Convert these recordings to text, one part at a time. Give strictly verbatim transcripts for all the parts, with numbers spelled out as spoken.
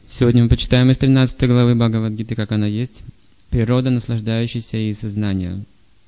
Сегодня мы почитаем из тринадцатой главы Бхагавад-гиты, как она есть. Природа, наслаждающаяся и сознание.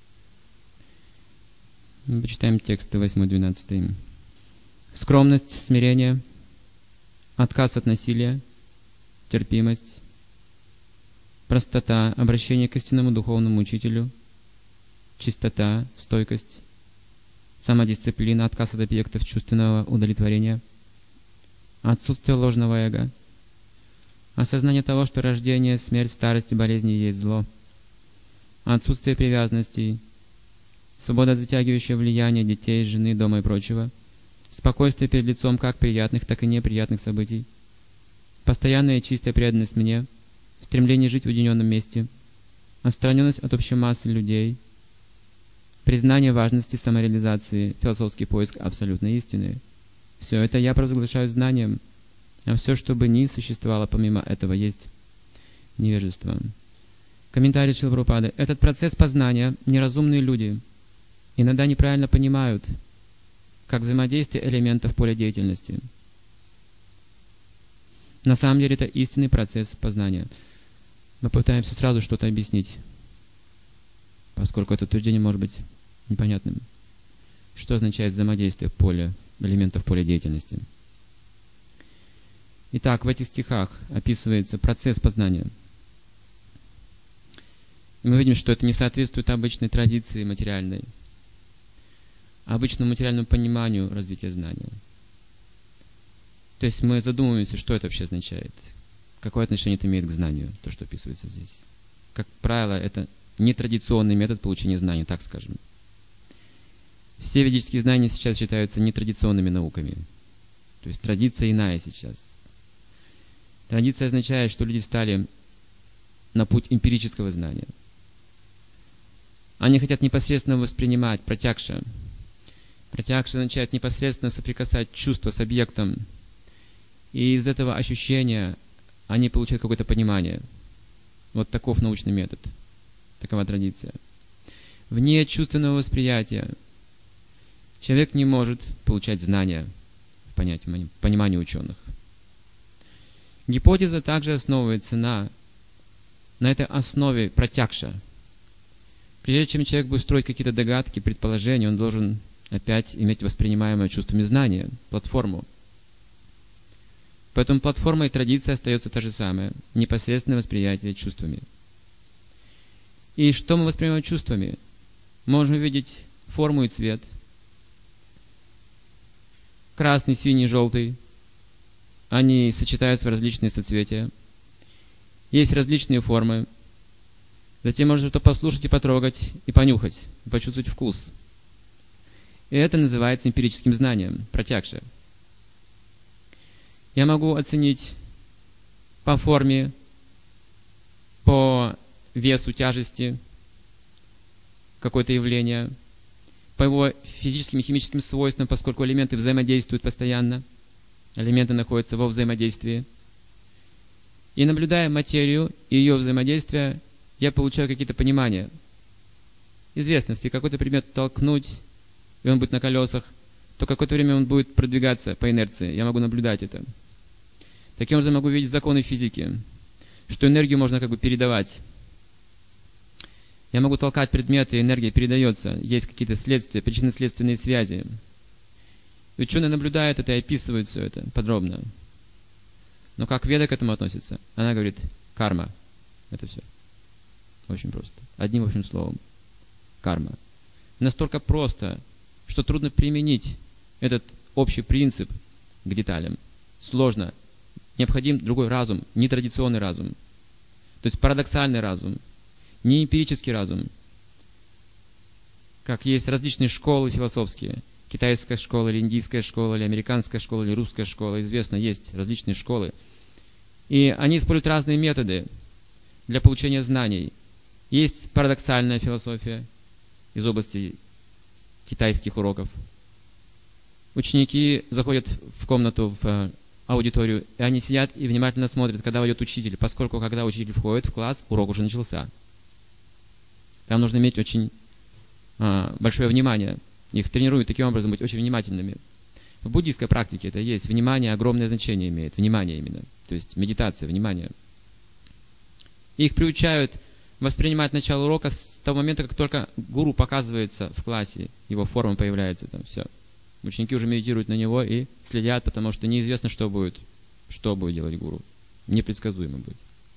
Мы почитаем тексты восьмой-двенадцатый. Скромность, смирение, отказ от насилия, терпимость, простота, обращение к истинному духовному учителю, чистота, стойкость, самодисциплина, отказ от объектов чувственного удовлетворения, отсутствие ложного эго, осознание того, что рождение, смерть, старость и болезни есть зло, отсутствие привязанностей, свобода от затягивающего влияния детей, жены, дома и прочего, спокойствие перед лицом как приятных, так и неприятных событий, постоянная и чистая преданность мне, стремление жить в уединенном месте, отстраненность от общей массы людей, признание важности самореализации, философский поиск абсолютной истины. Все это я провозглашаю знанием, а все, что бы ни существовало помимо этого, есть невежество. Комментарий Шрилы Прабхупады. Этот процесс познания неразумные люди иногда неправильно понимают, как взаимодействие элементов поля деятельности. На самом деле это истинный процесс познания. Мы пытаемся сразу что-то объяснить, поскольку это утверждение может быть непонятным. Что означает взаимодействие поля, элементов поля деятельности? Итак, в этих стихах описывается процесс познания. И мы видим, что это не соответствует обычной традиции материальной, обычному материальному пониманию развития знания. То есть мы задумываемся, что это вообще означает, какое отношение это имеет к знанию, то, что описывается здесь. Как правило, это нетрадиционный метод получения знаний, так скажем. Все ведические знания сейчас считаются нетрадиционными науками. То есть традиция иная сейчас. Традиция означает, что люди встали на путь эмпирического знания. Они хотят непосредственно воспринимать пратякша. Пратякша означает непосредственно соприкасать чувства с объектом. И из этого ощущения они получают какое-то понимание. Вот таков научный метод. Такова традиция. Вне чувственного восприятия человек не может получать знания в понятии, понимании ученых. Гипотеза также основывается на, на этой основе пратякша. Прежде чем человек будет строить какие-то догадки, предположения, он должен опять иметь воспринимаемое чувствами знания, платформу. Поэтому платформа и традиция остается та же самая, непосредственное восприятие чувствами. И что мы воспринимаем чувствами? Можем увидеть форму и цвет. Красный, синий, желтый. Они сочетаются в различные соцветия. Есть различные формы. Затем можно что-то послушать и потрогать, и понюхать, и почувствовать вкус. И это называется эмпирическим знанием, пратякша. Я могу оценить по форме, по весу, тяжести какое-то явление, по его физическим и химическим свойствам, поскольку элементы взаимодействуют постоянно, элементы находятся во взаимодействии. И наблюдая материю и ее взаимодействие, я получаю какие-то понимания. Известно, если какой-то предмет толкнуть, и он будет на колесах, то какое-то время он будет продвигаться по инерции. Я могу наблюдать это. Таким образом, я могу видеть законы физики, что энергию можно как бы передавать. Я могу толкать предметы, энергия передается. Есть какие-то следствия, причинно-следственные связи. И ученые наблюдают это и описывают все это подробно. Но как Веда к этому относится? Она говорит, карма. Это все. Очень просто. Одним общим словом. Карма. Настолько просто, что трудно применить этот общий принцип к деталям. Сложно. Необходим другой разум, нетрадиционный разум. То есть парадоксальный разум, не эмпирический разум. Как есть различные школы философские. Китайская школа, или индийская школа, или американская школа, или русская школа. Известно, есть различные школы. И они используют разные методы для получения знаний. Есть парадоксальная философия из области китайских уроков. Ученики заходят в комнату, в аудиторию, и они сидят и внимательно смотрят, когда войдет учитель, поскольку когда учитель входит в класс, урок уже начался. Там нужно иметь очень а, большое внимание. Их тренируют таким образом быть очень внимательными. В буддийской практике это есть. Внимание огромное значение имеет. Внимание именно. то есть медитация, внимание. Их приучают воспринимать начало урока с того момента, как только гуру показывается в классе, его форма появляется, там все. Ученики уже медитируют на него и следят, потому что неизвестно, что будет, что будет делать гуру. Непредсказуемо будет.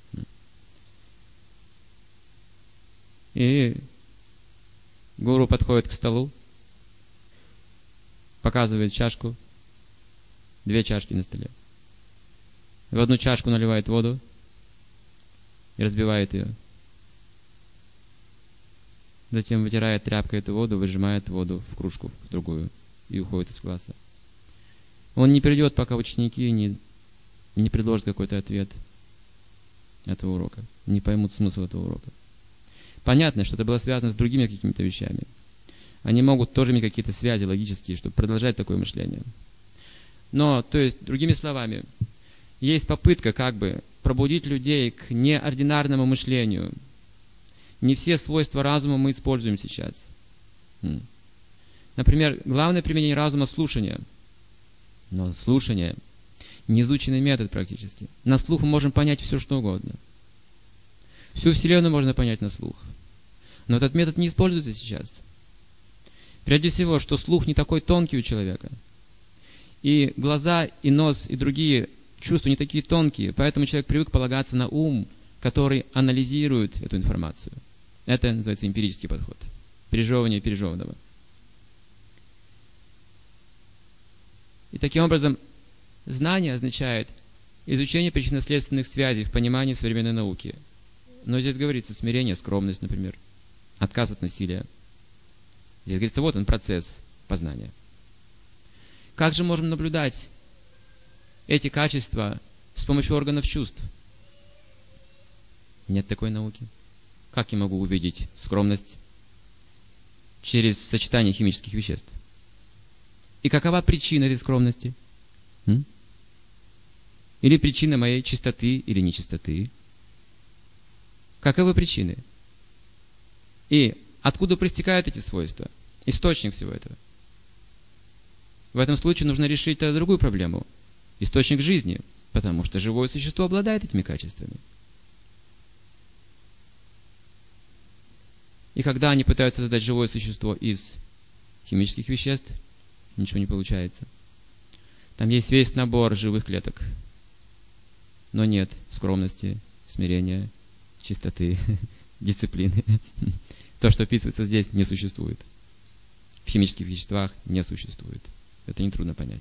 И гуру подходит к столу, показывает чашку, две чашки на столе. В одну чашку наливает воду и разбивает ее. Затем вытирает тряпкой эту воду, выжимает воду в кружку, в другую, и уходит из класса. Он не придет, пока ученики не, не предложат какой-то ответ этого урока, не поймут смысл этого урока. Понятно, что это было связано с другими какими-то вещами. Они могут тоже иметь какие-то связи логические, чтобы продолжать такое мышление. Но, то есть, другими словами, есть попытка как бы пробудить людей к неординарному мышлению. Не все свойства разума мы используем сейчас. Например, главное применение разума — слушание. Но слушание — неизученный метод практически. На слух мы можем понять все, что угодно. Всю Вселенную можно понять на слух. Но этот метод не используется сейчас. Прежде всего, что слух не такой тонкий у человека. И глаза, и нос, и другие чувства не такие тонкие, поэтому человек привык полагаться на ум, который анализирует эту информацию. Это называется эмпирический подход. Пережевывание пережеванного. И таким образом, знание означает изучение причинно-следственных связей в понимании современной науки. Но здесь говорится смирение, скромность, например, отказ от насилия. Здесь говорится, вот он, процесс познания. Как же можем наблюдать эти качества с помощью органов чувств? Нет такой науки. Как я могу увидеть скромность? Через сочетание химических веществ. И какова причина этой скромности? М? Или причина моей чистоты или нечистоты? Каковы причины? И откуда проистекают эти свойства? Источник всего этого. В этом случае нужно решить другую проблему. Источник жизни. Потому что живое существо обладает этими качествами. И когда они пытаются создать живое существо из химических веществ, ничего не получается. Там есть весь набор живых клеток. Но нет скромности, смирения, чистоты, дисциплины. То, что описывается здесь, не существует. В химических веществах не существует. Это нетрудно понять.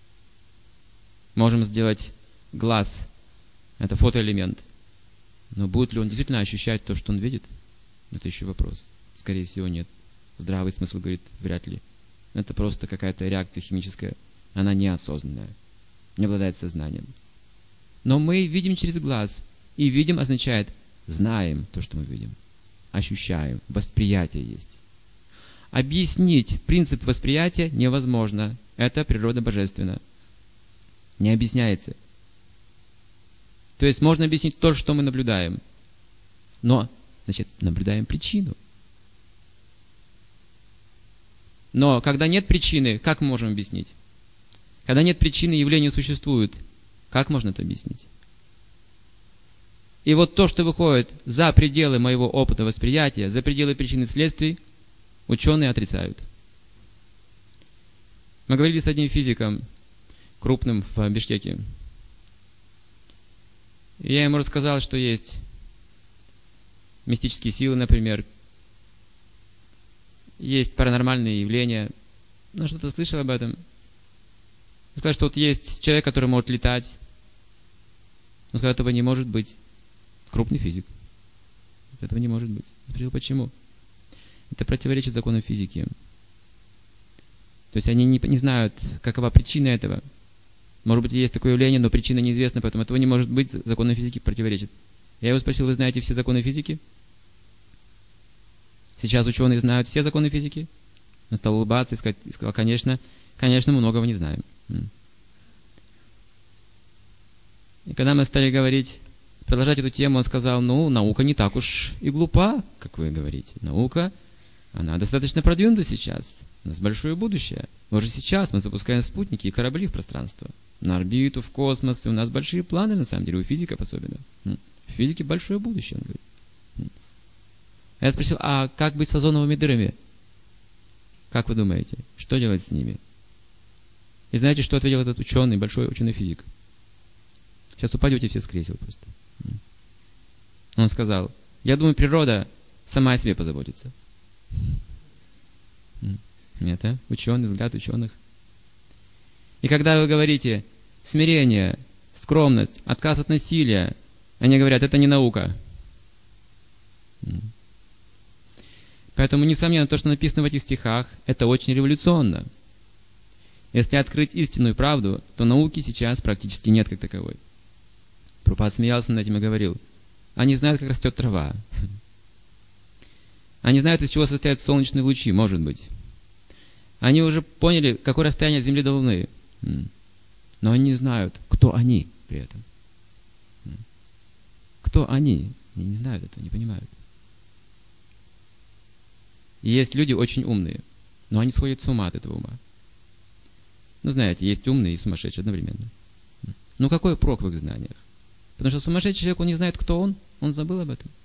Можем сделать глаз. Это фотоэлемент. Но будет ли он действительно ощущать то, что он видит? Это еще вопрос. Скорее всего, нет. Здравый смысл говорит, вряд ли. Это просто какая-то реакция химическая. Она неосознанная. Не обладает сознанием. Но мы видим через глаз. И видим означает знаем то, что мы видим. Ощущаем. Восприятие есть. Объяснить принцип восприятия невозможно. Это природа божественна. Не объясняется. То есть можно объяснить то, что мы наблюдаем. Но, значит, наблюдаем причину. Но когда нет причины, как мы можем объяснить? Когда нет причины, явление существует. Как можно это объяснить? И вот то, что выходит за пределы моего опыта восприятия, за пределы причин и следствий, ученые отрицают. Мы говорили с одним физиком, крупным в Бишкеке. И я ему рассказал, что есть мистические силы, например, есть паранормальные явления. Ну, что-то слышал об этом. Он сказал, что вот есть человек, который может летать. Он сказал, этого не может быть. Крупный физик. Этого не может быть. Я спросил, почему? Это противоречит законам физики. То есть они не, не знают, какова причина этого. Может быть, есть такое явление, но причина неизвестна, поэтому этого не может быть, законам физики противоречит. Я его спросил, вы знаете все законы физики? Сейчас ученые знают все законы физики? Он стал улыбаться и, сказать, и сказал, конечно, конечно, мы многого не знаем. И когда мы стали говорить, продолжать эту тему, он сказал, ну, наука не так уж и глупа, как вы говорите. Наука, она достаточно продвинута сейчас. У нас большое будущее. Уже сейчас мы запускаем спутники и корабли в пространство. на орбиту, в космос. И у нас большие планы, на самом деле, у физиков особенно. В физике большое будущее, он говорит. Я спросил, а как быть с озоновыми дырами? Как вы думаете, что делать с ними? И знаете, что ответил этот ученый, большой ученый-физик? Сейчас упадете все с кресел просто. Он сказал, я думаю, природа сама о себе позаботится. Это ученый, взгляд ученых. И когда вы говорите смирение, скромность, отказ от насилия, они говорят, это не наука. Поэтому, несомненно, то, что написано в этих стихах, это очень революционно. Если открыть истинную правду, то науки сейчас практически нет как таковой. Прабхупада смеялся над этим и говорил, они знают, как растет трава. Они знают, из чего состоят солнечные лучи, может быть. Они уже поняли, какое расстояние от Земли до Луны. Но они не знают, кто они при этом. Кто они? Они не знают этого, не понимают. И есть люди очень умные, но они сходят с ума от этого ума. Ну, знаете, есть умные и сумасшедшие одновременно. Ну, какой прок в их знаниях? Потому что сумасшедший человек, он не знает, кто он, он забыл об этом.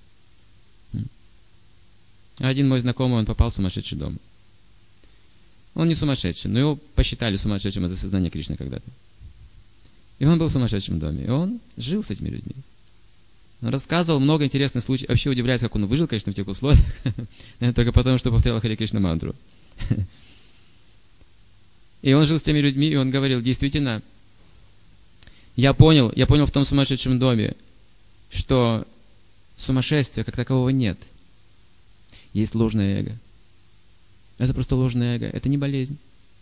Один мой знакомый, он попал в сумасшедший дом. Он не сумасшедший, но его посчитали сумасшедшим из-за сознания Кришны когда-то. И он был в сумасшедшем доме, и он жил с этими людьми. Он рассказывал много интересных случаев. Вообще удивляюсь, как он выжил, конечно, в тех условиях. Наверное, только потому, что повторял Харе Кришна мантру. И он жил с теми людьми, и он говорил, действительно, я понял, я понял в том сумасшедшем доме, что сумасшествия как такового нет. Есть ложное эго. Это просто ложное эго. Это не болезнь.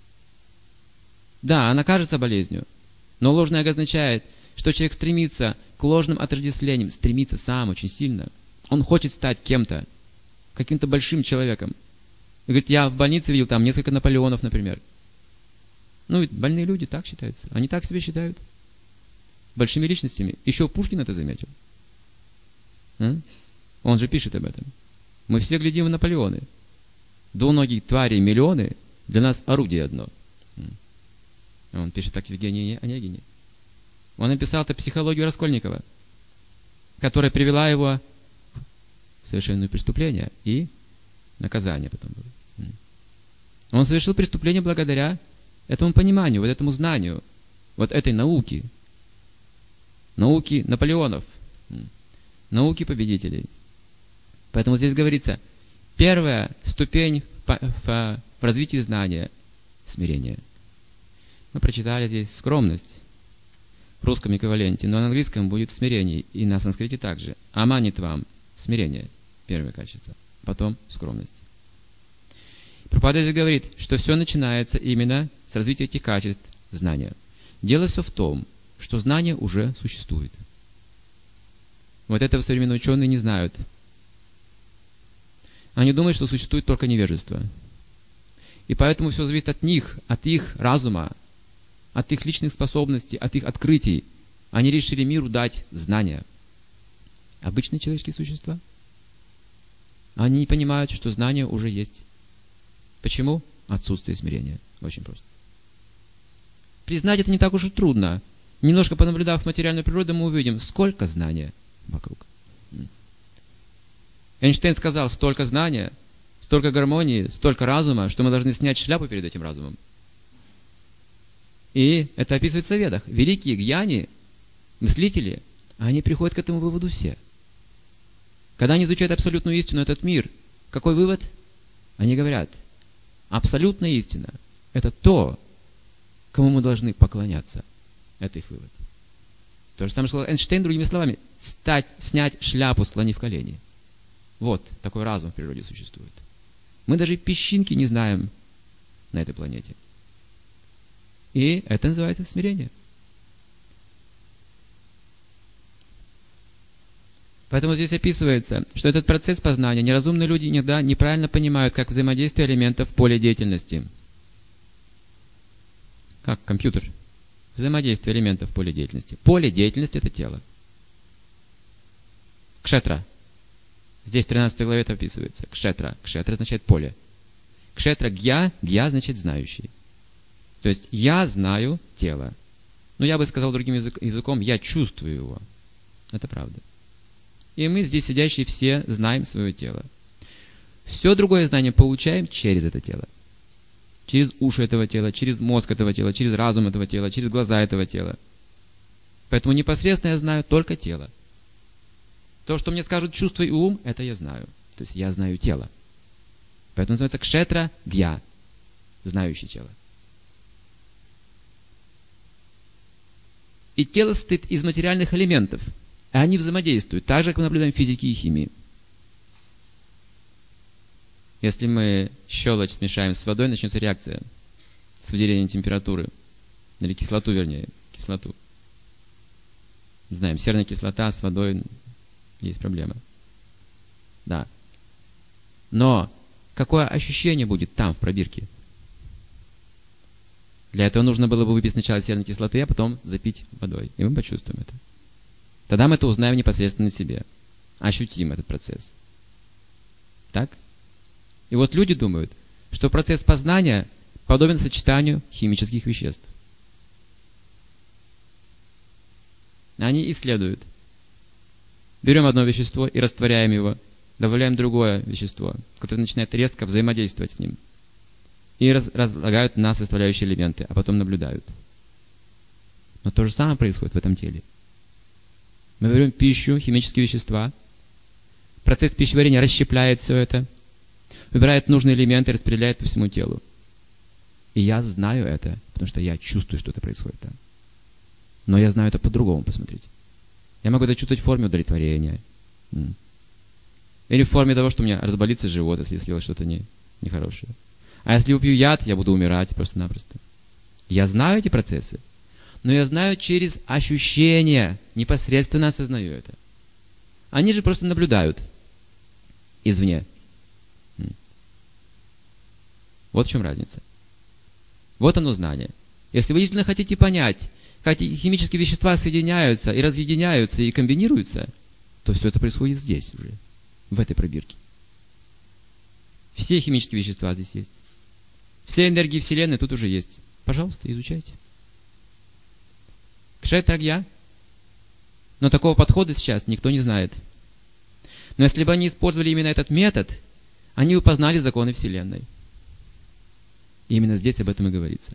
Да, она кажется болезнью, но ложное эго означает, что человек стремится к ложным отождествлениям, стремится сам очень сильно. Он хочет стать кем-то, каким-то большим человеком. И говорит, я в больнице видел там несколько Наполеонов, например. Ну, ведь больные люди так считаются. Они так себя считают. Большими личностями. Еще Пушкин это заметил. А? Он же пишет об этом. Мы все глядим в Наполеоны. Двуногих тварей миллионы, для нас орудие одно. Он пишет так в Евгении Онегине. Он написал это психологию Раскольникова, которая привела его к совершению преступления и наказание потом было. Он совершил преступление благодаря этому пониманию, вот этому знанию, вот этой науки. Науки Наполеонов. Науки победителей. Поэтому здесь говорится, первая ступень в, в, в развитии знания – смирение. Мы прочитали здесь скромность в русском эквиваленте, но на английском будет смирение, и на санскрите также. Аманит вам – смирение, первое качество, потом скромность. Прабхупада здесь говорит, что все начинается именно с развития этих качеств знания. Дело все в том, что знание уже существует. Вот этого современные ученые не знают. Они думают, что существует только невежество. И поэтому все зависит от них, от их разума, от их личных способностей, от их открытий. Они решили миру дать знания. Обычные человеческие существа. Они не понимают, что знание уже есть. Почему? Отсутствие смирения. Очень просто. Признать это не так уж и трудно. Немножко понаблюдав материальную природу, мы увидим, сколько знания вокруг. Эйнштейн сказал, столько знания, столько гармонии, столько разума, что мы должны снять шляпу перед этим разумом. И это описывается в Ведах. Великие гьяни, мыслители, они приходят к этому выводу все. Когда они изучают абсолютную истину, этот мир, какой вывод? Они говорят, абсолютная истина – это то, кому мы должны поклоняться. Это их вывод. То же самое сказал Эйнштейн другими словами. Стать, снять шляпу, склонив колени. Вот такой разум в природе существует. Мы даже песчинки не знаем на этой планете. И это называется смирение. Поэтому здесь описывается, что этот процесс познания неразумные люди иногда неправильно понимают, как взаимодействие элементов в поле деятельности. Как компьютер. Взаимодействие элементов в поле деятельности. Поле деятельности – это тело. Кшетра. Здесь в тринадцатой главе это описывается. Кшетра. Кшетра означает поле. Кшетра гья. Гья значит знающий. То есть я знаю тело. Но я бы сказал другим язык, языком, я чувствую его. Это правда. И мы здесь сидящие все знаем свое тело. Все другое знание получаем через это тело. Через уши этого тела, через мозг этого тела, через разум этого тела, через глаза этого тела. Поэтому непосредственно я знаю только тело. То, что мне скажут чувство и ум, это я знаю. То есть я знаю тело. Поэтому называется кшетра гья, знающий тело. И тело состоит из материальных элементов. И они взаимодействуют, так же, как мы наблюдаем в физике и химии. Если мы щелочь смешаем с водой, начнется реакция с выделением температуры. Или кислоту, вернее, кислоту. Знаем, серная кислота с водой есть проблема. Да. Но какое ощущение будет там, в пробирке? Для этого нужно было бы выпить сначала серной кислоты, а потом запить водой. И мы почувствуем это. Тогда мы это узнаем непосредственно на себе. Ощутим этот процесс. Так? И вот люди думают, что процесс познания подобен сочетанию химических веществ. Они исследуют. Берем одно вещество и растворяем его, добавляем другое вещество, которое начинает резко взаимодействовать с ним. И раз, разлагают на составляющие элементы, а потом наблюдают. Но то же самое происходит в этом теле. Мы берем пищу, химические вещества, процесс пищеварения расщепляет все это, выбирает нужные элементы и распределяет по всему телу. И я знаю это, потому что я чувствую, что это происходит там. Но я знаю это по-другому, посмотрите. Я могу это чувствовать в форме удовлетворения. Или в форме того, что у меня разболится живот, если я съел что-то не, нехорошее. А если выпью яд, я буду умирать просто-напросто. Я знаю эти процессы, но я знаю через ощущения, непосредственно осознаю это. Они же просто наблюдают извне. Вот в чем разница. Вот оно знание. Если вы действительно хотите понять, как эти химические вещества соединяются и разъединяются и комбинируются, то все это происходит здесь уже, в этой пробирке. Все химические вещества здесь есть. Все энергии Вселенной тут уже есть. Пожалуйста, изучайте. Кшетра гья. Но такого подхода сейчас никто не знает. Но если бы они использовали именно этот метод, они бы познали законы Вселенной. И именно здесь об этом и говорится.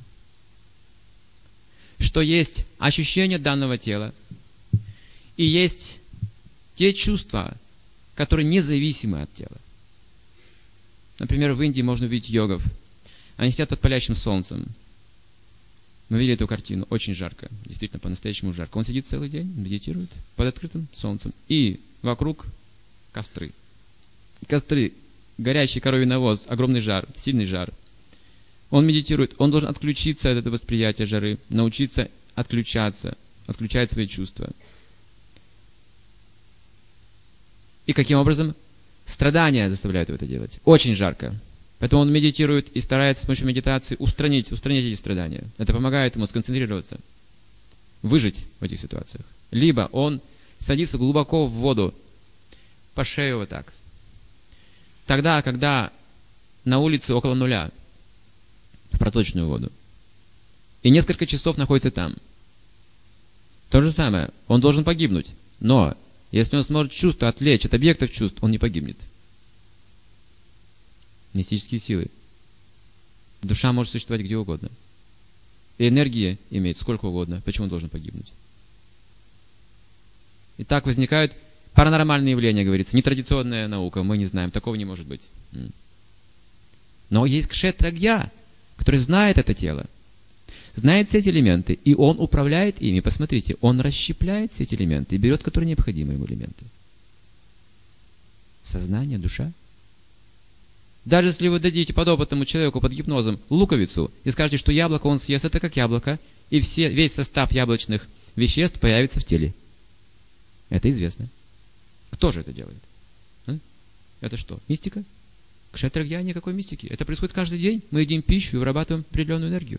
Что есть ощущение данного тела, и есть те чувства, которые независимы от тела. Например, в Индии можно увидеть йогов. Они сидят под палящим солнцем. Мы видели эту картину. Очень жарко. Действительно, по-настоящему жарко. Он сидит целый день, медитирует под открытым солнцем. И вокруг костры. Костры, горящий коровий навоз, огромный жар, сильный жар. Он медитирует. Он должен отключиться от этого восприятия жары, научиться отключаться, отключать свои чувства. И каким образом? Страдания заставляют его это делать. Очень жарко. Поэтому он медитирует и старается с помощью медитации устранить, устранить эти страдания. Это помогает ему сконцентрироваться, выжить в этих ситуациях. Либо он садится глубоко в воду, по шею вот так. Тогда, когда на улице около нуля, в проточную воду, и несколько часов находится там. То же самое. Он должен погибнуть. Но если он сможет чувство отвлечь от объектов чувств, он не погибнет. Мистические силы. Душа может существовать где угодно. И энергия имеет сколько угодно. Почему он должен погибнуть? И так возникают паранормальные явления, говорится. Нетрадиционная наука, мы не знаем. Такого не может быть. Но есть кшетра гья, который знает это тело. Знает все эти элементы. И он управляет ими. Посмотрите, он расщепляет все эти элементы и берет, которые необходимы ему элементы. Сознание, душа. Даже если вы дадите подопытному человеку под гипнозом луковицу и скажете, что яблоко он съест, это как яблоко, и все, весь состав яблочных веществ появится в теле. Это известно. Кто же это делает? А? Это что, мистика? Кшетра гья никакой мистики. Это происходит каждый день. Мы едим пищу и вырабатываем определенную энергию.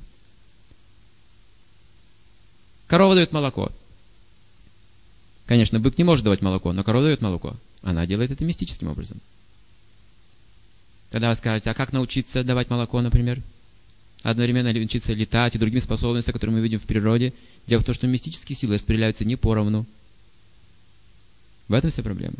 Корова дает молоко. Конечно, бык не может давать молоко, но корова дает молоко. Она делает это мистическим образом. Тогда вы скажете, а как научиться давать молоко, например? одновременно научиться летать и другими способностями, которые мы видим в природе. Дело в том, что мистические силы распределяются не поровну. В этом вся проблема.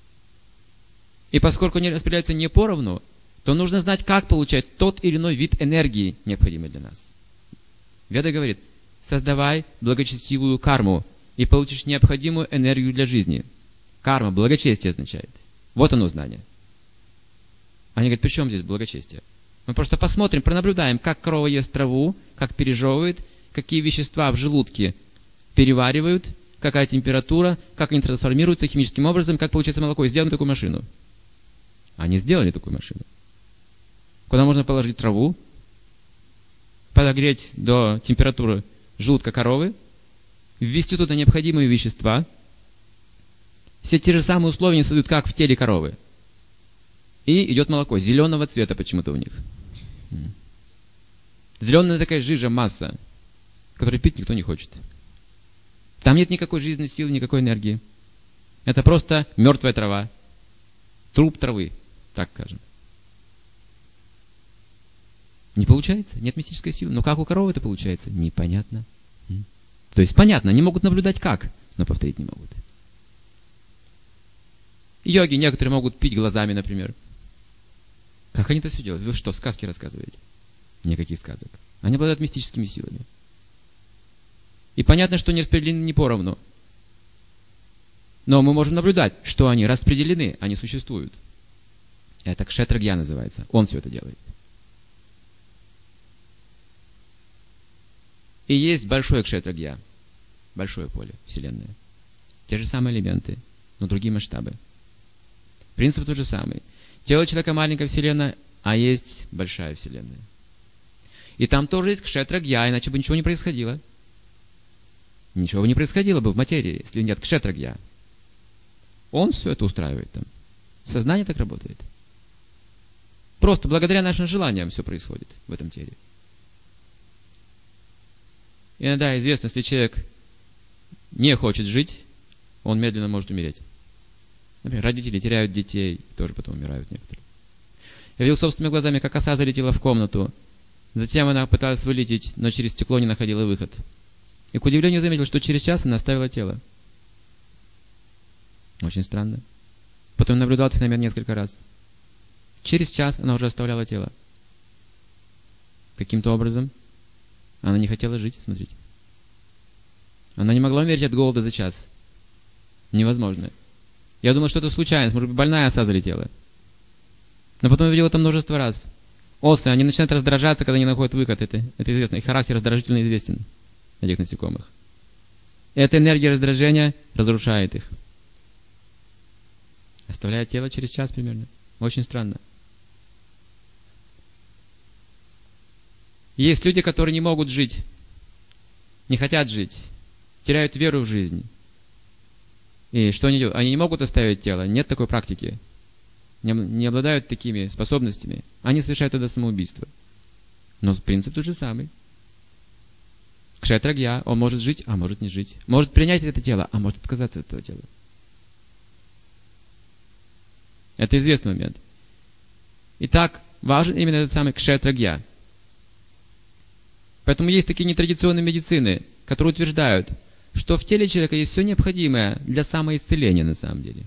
И поскольку они распределяются не поровну, то нужно знать, как получать тот или иной вид энергии, необходимый для нас. Веда говорит: создавай благочестивую карму, и получишь необходимую энергию для жизни. Карма, благочестие означает. Вот оно знание. Они говорят: при чем здесь благочестие? Мы просто посмотрим, пронаблюдаем, как корова ест траву, как пережевывает, какие вещества в желудке переваривают, какая температура, как они трансформируются химическим образом, как получается молоко. И сделаем такую машину. Они сделали такую машину. Куда можно положить траву, подогреть до температуры желудка коровы, ввести туда необходимые вещества. Все те же самые условия они создают, как в теле коровы. И идет молоко, зеленого цвета почему-то у них. Зеленая такая жижа, масса, которую пить никто не хочет. Там нет никакой жизненной силы, никакой энергии. Это просто мертвая трава. Труп травы, так скажем. Не получается, нет мистической силы. Но как у коровы это получается? Непонятно. То есть понятно, они могут наблюдать как, но повторить не могут. Йоги некоторые могут пить глазами, например. Как они это все делают? Вы что, сказки рассказываете? Никаких сказок. Они обладают мистическими силами. И понятно, что они распределены не поровну. Но мы можем наблюдать, что они распределены, они существуют. Это кшетрагья называется. Он все это делает. И есть большое кшетрагья. Большое поле, Вселенная. Те же самые элементы, но другие масштабы. Принцип тот же самый. Тело человека маленькая Вселенная, а есть большая Вселенная. И там тоже есть кшетрагья, иначе бы ничего не происходило. Ничего бы не происходило бы в материи, если нет кшетрагья. Он все это устраивает там. Сознание так работает. Просто благодаря нашим желаниям все происходит в этом теле. Иногда известно, если человек не хочет жить, он медленно может умереть. Например, родители теряют детей, тоже потом умирают некоторые. Я видел собственными глазами, как оса залетела в комнату. Затем она пыталась вылететь, но через стекло не находила выход. И, к удивлению, заметил, что через час она оставила тело. Очень странно. Потом наблюдал этот феномен несколько раз. Через час она уже оставляла тело. Каким-то образом она не хотела жить, смотрите. Она не могла умереть от голода за час. Невозможно. Я думал, что это случайность, может быть, больная оса залетела. Но потом я видел это множество раз. Осы, они начинают раздражаться, когда не находят выход. Это, это известно. Их характер раздражительно известен этих насекомых. Эта энергия раздражения разрушает их. Оставляя тело через час примерно. Очень странно. Есть люди, которые не могут жить, не хотят жить, теряют веру в жизнь. И что они делают? Они не могут оставить тело. Нет такой практики. Не, не обладают такими способностями. Они совершают тогда самоубийство. Но принцип тот же самый. Кшетрагья, он может жить, а может не жить. Может принять это тело, а может отказаться от этого тела. Это известный момент. Итак, важен именно этот самый кшетрагья. Поэтому есть такие нетрадиционные медицины, которые утверждают, что в теле человека есть все необходимое для самоисцеления на самом деле.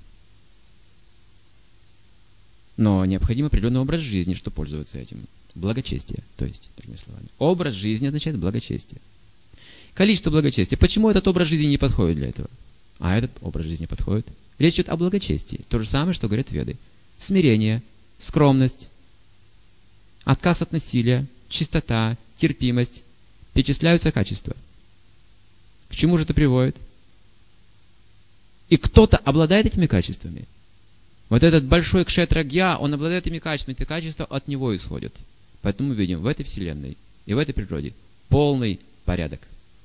Но необходим определенный образ жизни, чтобы пользоваться этим. Благочестие, то есть, другими словами. Образ жизни означает благочестие. Количество благочестия. Почему этот образ жизни не подходит для этого? А этот образ жизни подходит. Речь идет о благочестии. То же самое, что говорят веды. Смирение, скромность, отказ от насилия, чистота, терпимость. Перечисляются качества. К чему же это приводит? И кто-то обладает этими качествами. Вот этот большой кшетрагья, он обладает этими качествами. Эти качества от него исходят. Поэтому мы видим в этой вселенной и в этой природе полный порядок.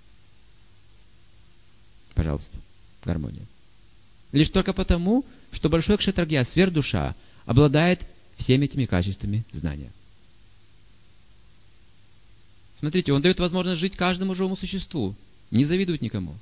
Пожалуйста, гармония. Лишь только потому, что большой кшетрагья, сверхдуша, обладает всеми этими качествами знания. Смотрите, он дает возможность жить каждому живому существу. Не завидует никому.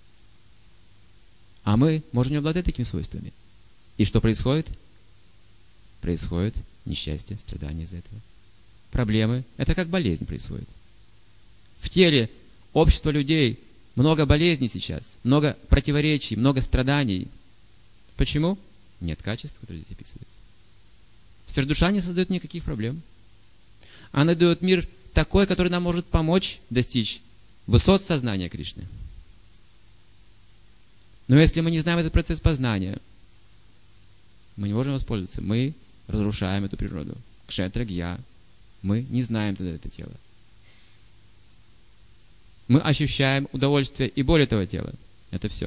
А мы можем не обладать такими свойствами. И что происходит? Происходит несчастье, страдания из-за этого. проблемы. Это как болезнь происходит. В теле общества людей много болезней сейчас, много противоречий, много страданий. Почему? Нет качеств, которые здесь описываются. Сверхдуша не создает никаких проблем. Она дает мир такой, который нам может помочь достичь высот сознания Кришны. Но если мы не знаем этот процесс познания, мы не можем воспользоваться. Мы разрушаем эту природу. Кшетра, гья. Мы не знаем тогда это тело. Мы ощущаем удовольствие и боль этого тела. Это все.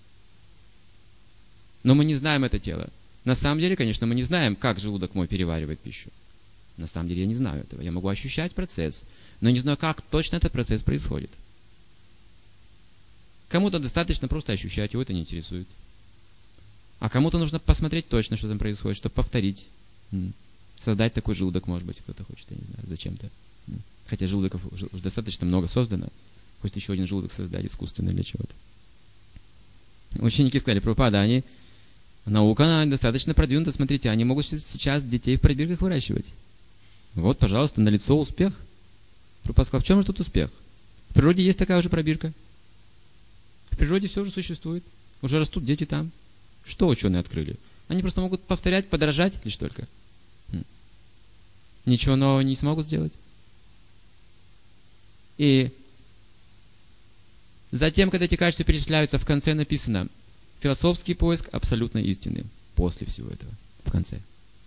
Но мы не знаем это тело. На самом деле, конечно, мы не знаем, как желудок мой переваривает пищу. На самом деле я не знаю этого. Я могу ощущать процесс, но не знаю, как точно этот процесс происходит. Кому-то достаточно просто ощущать, его это не интересует. А кому-то нужно посмотреть точно, что там происходит, чтобы повторить. Создать такой желудок, может быть, кто-то хочет, я не знаю, зачем-то. Хотя желудков уже достаточно много создано. Хоть еще один желудок создать искусственно для чего-то. Ученики сказали, Прабхупада, они, наука она достаточно продвинута, смотрите, они могут сейчас детей в пробирках выращивать. Вот, пожалуйста, налицо успех. Прабхупада сказал, в чем же тут успех? В природе есть такая же пробирка. В природе все уже существует. Уже растут дети там. Что ученые открыли? Они просто могут повторять, подражать лишь только. Ничего нового не смогут сделать. И затем, когда эти качества перечисляются, в конце написано философский поиск абсолютной истины. После всего этого. В конце.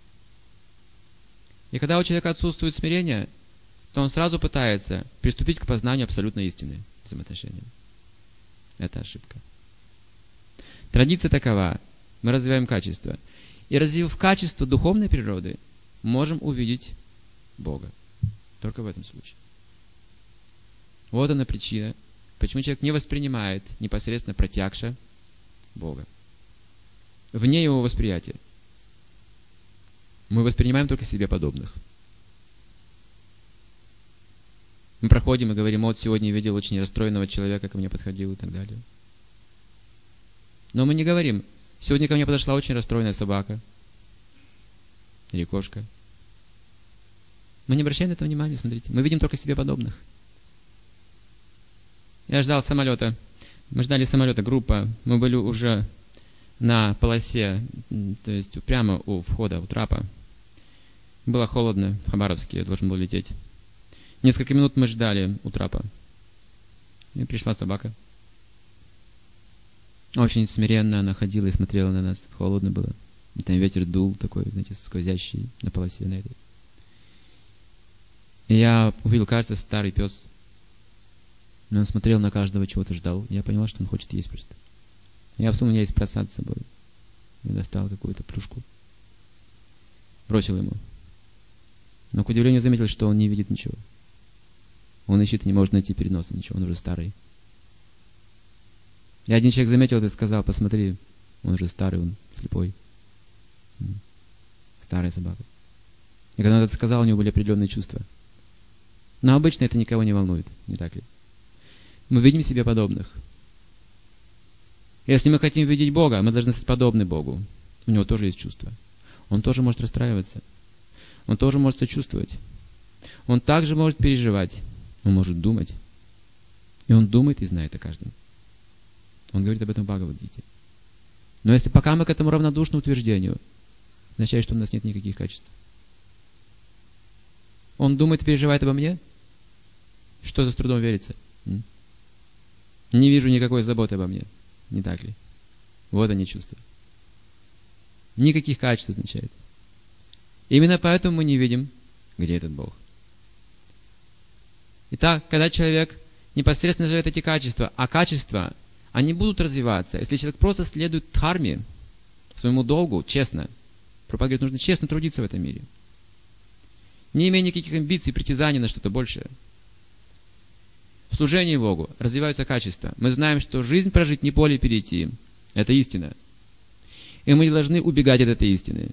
И когда у человека отсутствует смирение, то он сразу пытается приступить к познанию абсолютной истины взаимоотношениям. Это ошибка. Традиция такова. Мы развиваем качество. И развив качество духовной природы, можем увидеть Бога. Только в этом случае. Вот она причина, почему человек не воспринимает непосредственно пратьякша Бога. Вне его восприятия. Мы воспринимаем только себе подобных. Мы проходим и говорим, вот сегодня я видел очень расстроенного человека, ко мне подходил и так далее. Но мы не говорим, сегодня ко мне подошла очень расстроенная собака или кошка. Мы не обращаем на это внимания, смотрите. Мы видим только себе подобных. Я ждал самолета. Мы ждали самолета, группа. Мы были уже на полосе, то есть прямо у входа, у трапа. Было холодно, в Хабаровске, я должен был лететь. Несколько минут мы ждали у трапа. И пришла собака. Очень смиренно она ходила и смотрела на нас. Холодно было. И там ветер дул такой, знаете, сквозящий на полосе на этой. И я увидел, кажется, старый пес. Но он смотрел на каждого, чего-то ждал. Я поняла, что он хочет есть просто. Я всунул, у меня есть просад с собой. Я достал какую-то плюшку. Бросил ему. Но, к удивлению, заметил, что он не видит ничего. Он ищет и не может найти перед носом ничего. Он уже старый. И один человек заметил это и сказал, посмотри, он уже старый, он слепой. Старая собака. И когда он это сказал, у него были определенные чувства. Но обычно это никого не волнует, не так ли? Мы видим себе подобных. Если мы хотим видеть Бога, мы должны стать подобны Богу. У него тоже есть чувства. Он тоже может расстраиваться. Он тоже может сочувствовать. Он также может переживать. Он может думать. И он думает и знает о каждом. Он говорит об этом в Бхагавад-гите. Но если пока мы к этому равнодушны утверждению, означает, что у нас нет никаких качеств. Он думает и переживает обо мне? Что-то с трудом верится. М? Не вижу никакой заботы обо мне. Не так ли? Вот они чувства. Никаких качеств означает. Именно поэтому мы не видим, где этот Бог. Итак, когда человек непосредственно живет эти качества, а качества, они будут развиваться, если человек просто следует дхарме, своему долгу, честно. Прабхупада говорит, нужно честно трудиться в этом мире. Не имея никаких амбиций, притязаний на что-то большее. В служении Богу развиваются качества. Мы знаем, что жизнь прожить, не поле перейти. Это истина. И мы не должны убегать от этой истины.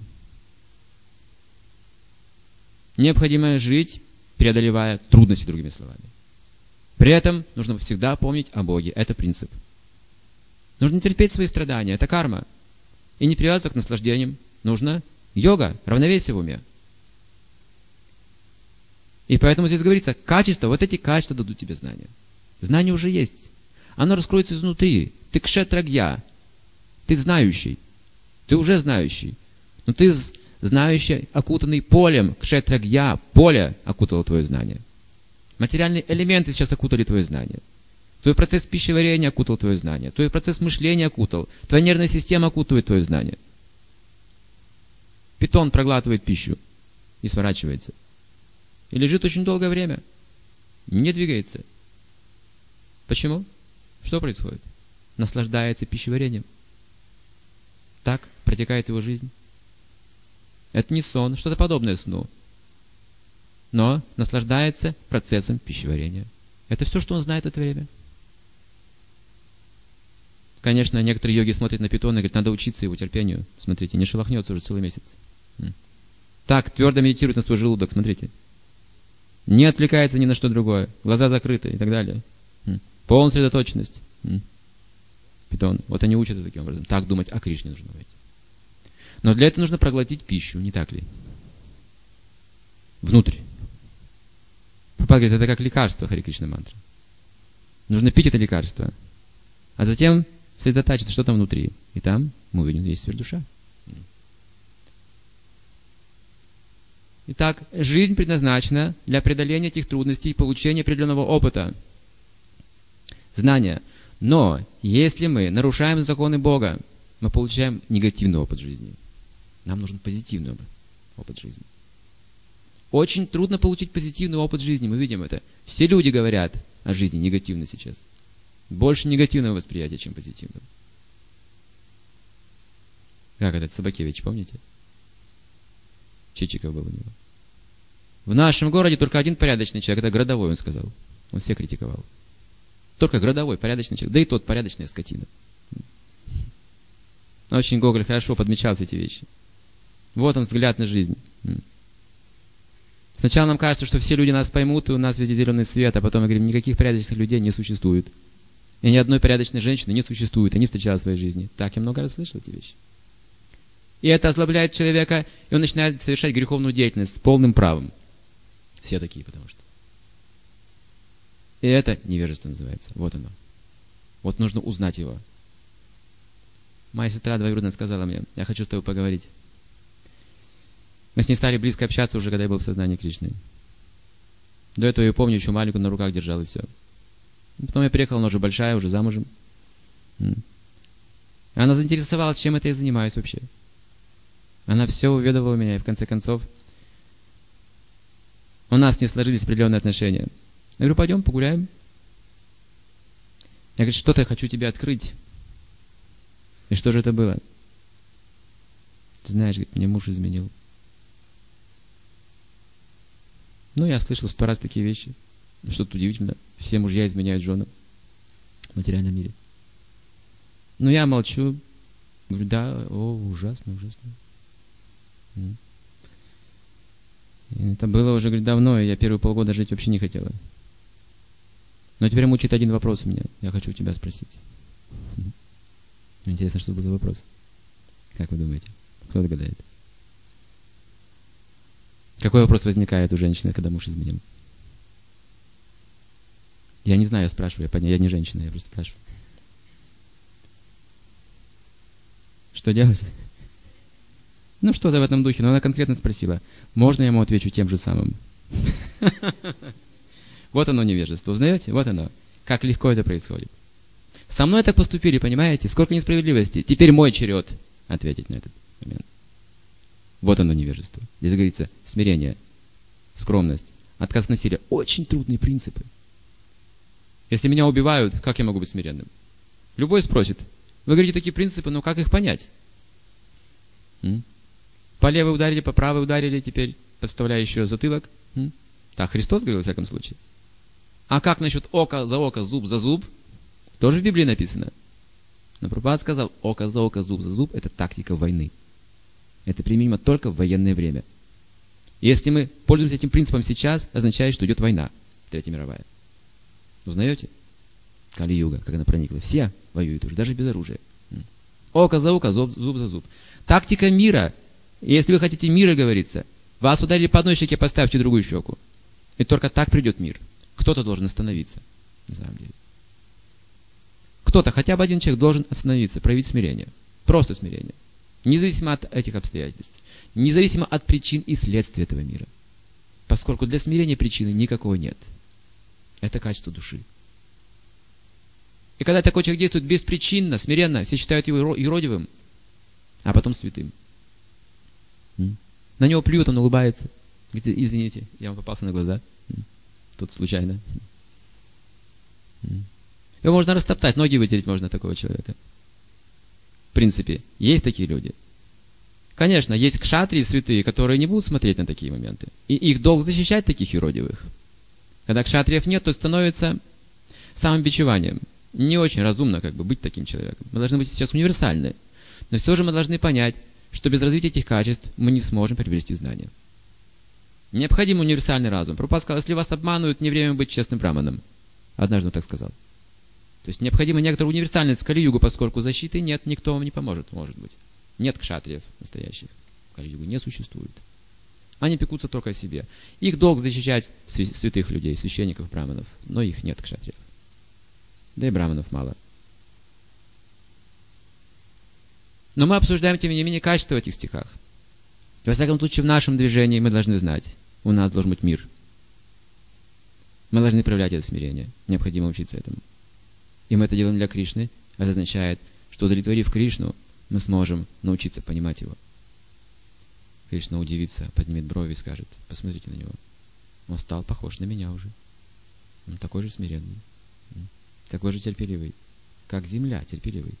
Необходимо жить, преодолевая трудности, другими словами. При этом нужно всегда помнить о Боге. Это принцип. Нужно терпеть свои страдания. Это карма. И не привязываться к наслаждениям. Нужно йога, равновесие в уме. И поэтому здесь говорится, качество, вот эти качества дадут тебе знания. Знание уже есть. Оно раскроется изнутри. Ты кшетрагья. Ты знающий. Ты уже знающий. Но ты знающий, окутанный полем. Кшетрагья. Поле окутало твое знание. Материальные элементы сейчас окутали твое знание. Твой процесс пищеварения окутал твое знание. Твой процесс мышления окутал. Твоя нервная система окутывает твое знание. Питон проглатывает пищу и сворачивается. И лежит очень долгое время. Не двигается. Почему? Что происходит? Наслаждается пищеварением. Так протекает его жизнь. Это не сон, что-то подобное сну. Но наслаждается процессом пищеварения. Это все, что он знает в это время. Конечно, некоторые йоги смотрят на питона и говорят, надо учиться его терпению. Смотрите, не шелохнется уже целый месяц. Так, твердо медитирует на свой желудок, смотрите. Не отвлекается ни на что другое. Глаза закрыты и так далее. Полная сосредоточенность. Питон. Вот они учатся таким образом. Так думать о Кришне нужно быть. Но для этого нужно проглотить пищу, не так ли? Внутрь. Прабхупада говорит, это как лекарство, Хари Кришна мантра. Нужно пить это лекарство. А затем сосредотачиваться, что там внутри. И там мы увидим, есть сверхдуша. Итак, жизнь предназначена для преодоления этих трудностей и получения определенного опыта, знания. Но если мы нарушаем законы Бога, мы получаем негативный опыт жизни. Нам нужен позитивный опыт жизни. Очень трудно получить позитивный опыт жизни, мы видим это. Все люди говорят о жизни негативно сейчас. Больше негативного восприятия, чем позитивного. Как этот Собакевич, помните? Чичиков был у него. В нашем городе только один порядочный человек, это городовой, он сказал. Он всех критиковал. Только городовой, порядочный человек. Да и тот порядочная скотина. Очень Гоголь хорошо подмечал эти вещи. Вот он взгляд на жизнь. Сначала нам кажется, что все люди нас поймут, и у нас везде зеленый свет, а потом мы говорим, никаких порядочных людей не существует. И ни одной порядочной женщины не существует, они встречают в своей жизни. Так, я много раз слышал эти вещи. И это озлобляет человека, и он начинает совершать греховную деятельность с полным правом. Все такие, потому что. И это невежество называется. Вот оно. Вот нужно узнать его. Моя сестра двоюродная сказала мне, я хочу с тобой поговорить. Мы с ней стали близко общаться уже, когда я был в сознании Кришны. До этого я помню, еще маленькую на руках держал, и все. Потом я приехал, она уже большая, уже замужем. И она заинтересовалась, чем это я занимаюсь вообще. Она все уведомила меня, и в конце концов у нас не сложились определенные отношения. Я говорю, пойдем погуляем. Я говорю, что-то я хочу тебе открыть. И что же это было? Ты знаешь, говорит, мне муж изменил. Ну, я слышал сто раз такие вещи. Ну, что-то удивительно. Все мужья изменяют женам в материальном мире. Ну, я молчу. Говорю, да, о, ужасно, ужасно. И это было уже, говорит, давно, и я первые полгода жить вообще не хотела. Но теперь мучает один вопрос у меня. Я хочу тебя спросить. Интересно, что был за вопрос? Как вы думаете? Кто догадает? Какой вопрос возникает у женщины, когда муж изменил? Я не знаю, я спрашиваю. Я, подня... я не женщина, я просто спрашиваю. Что делать? Ну, что-то в этом духе. Но она конкретно спросила. Можно я ему отвечу тем же самым? Вот оно невежество. Узнаете? Вот оно. Как легко это происходит. Со мной так поступили, понимаете? Сколько несправедливости. Теперь мой черед ответить на этот момент. Вот оно невежество. Здесь говорится смирение, скромность, отказ от насилия. Очень трудные принципы. Если меня убивают, как я могу быть смиренным? Любой спросит. Вы говорите такие принципы, но как их понять? М? По левой ударили, по правой ударили, теперь подставляя еще затылок. М? Так Христос говорил, в всяком случае. А как насчет око за око, зуб за зуб? Тоже в Библии написано. Но Прабхупада сказал, око за око, зуб за зуб – это тактика войны. Это применимо только в военное время. Если мы пользуемся этим принципом сейчас, означает, что идет война, Третья мировая. Узнаете? Кали-юга, как она проникла. Все воюют уже, даже без оружия. Око за око, зуб, зуб за зуб. Тактика мира. Если вы хотите мира, говорится, вас ударили по одной щеке, поставьте другую щеку. И только так придет мир. Кто-то должен остановиться, на самом деле. Кто-то, хотя бы один человек должен остановиться, проявить смирение. Просто смирение. Независимо от этих обстоятельств. Независимо от причин и следствий этого мира. Поскольку для смирения причины никакого нет. Это качество души. И когда такой человек действует беспричинно, смиренно, все считают его юродивым, а потом святым. На него плюют, он улыбается. Говорит, извините, я вам попался на глаза. Тут случайно. Его можно растоптать, ноги вытереть можно такого человека. В принципе, есть такие люди. Конечно, есть кшатрии святые, которые не будут смотреть на такие моменты. И их долг защищать таких юродивых. Когда кшатриев нет, то становится самобичеванием. Не очень разумно как бы быть таким человеком. Мы должны быть сейчас универсальны. Но все же мы должны понять, что без развития этих качеств мы не сможем приобрести знания. Необходим универсальный разум. Прабхупада сказал, если вас обманывают, не время быть честным браманом. Однажды он так сказал. То есть необходима некоторая универсальность в Кали-югу, поскольку защиты нет, никто вам не поможет, может быть. Нет кшатриев настоящих. В Кали-югу не существует. Они пекутся только о себе. Их долг защищать святых людей, священников, браманов. Но их нет, кшатриев. Да и браманов мало. Но мы обсуждаем, тем не менее, качество в этих стихах. Во всяком случае, в нашем движении мы должны знать, у нас должен быть мир. Мы должны проявлять это смирение. Необходимо учиться этому. И мы это делаем для Кришны. Это означает, что удовлетворив Кришну, мы сможем научиться понимать его. Кришна удивится, поднимет брови и скажет, посмотрите на него. Он стал похож на меня уже. Он такой же смиренный. Такой же терпеливый. Как земля терпеливый.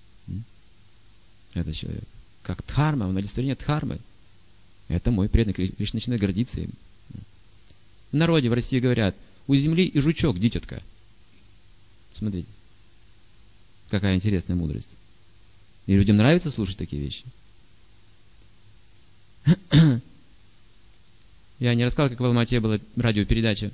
Этот человек. Как дхарма, он олицетворение дхармы. Это мой преданный. Кришна начинает гордиться им. В народе в России говорят, у земли и жучок, дитятка. Смотрите. Какая интересная мудрость. И людям нравится слушать такие вещи. Я не рассказал, как в Алмате была радиопередача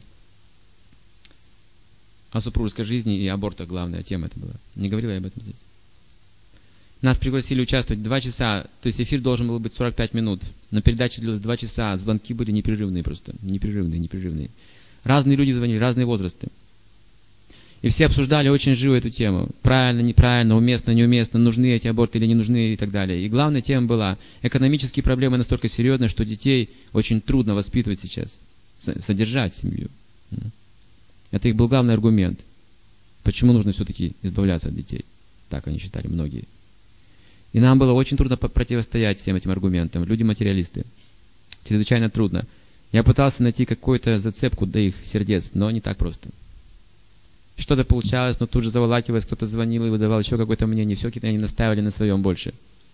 о супружеской жизни и абортах. Главная тема это была. Не говорил я об этом здесь. Нас пригласили участвовать два часа, то есть эфир должен был быть сорок пять минут, но передача длилась два часа, звонки были непрерывные просто, непрерывные, непрерывные. Разные люди звонили, разные возрасты. И все обсуждали очень живо эту тему. Правильно, неправильно, уместно, неуместно, нужны эти аборты или не нужны и так далее. И главная тема была, экономические проблемы настолько серьезные, что детей очень трудно воспитывать сейчас, содержать семью. Это их был главный аргумент. Почему нужно все-таки избавляться от детей? Так они считали многие. И нам было очень трудно противостоять всем этим аргументам. Люди материалисты. Чрезвычайно трудно. Я пытался найти какую-то зацепку до их сердец, но не так просто. Что-то получалось, но тут же заволакивалось, кто-то звонил и выдавал еще какое-то мнение. Все-таки они настаивали на своем больше.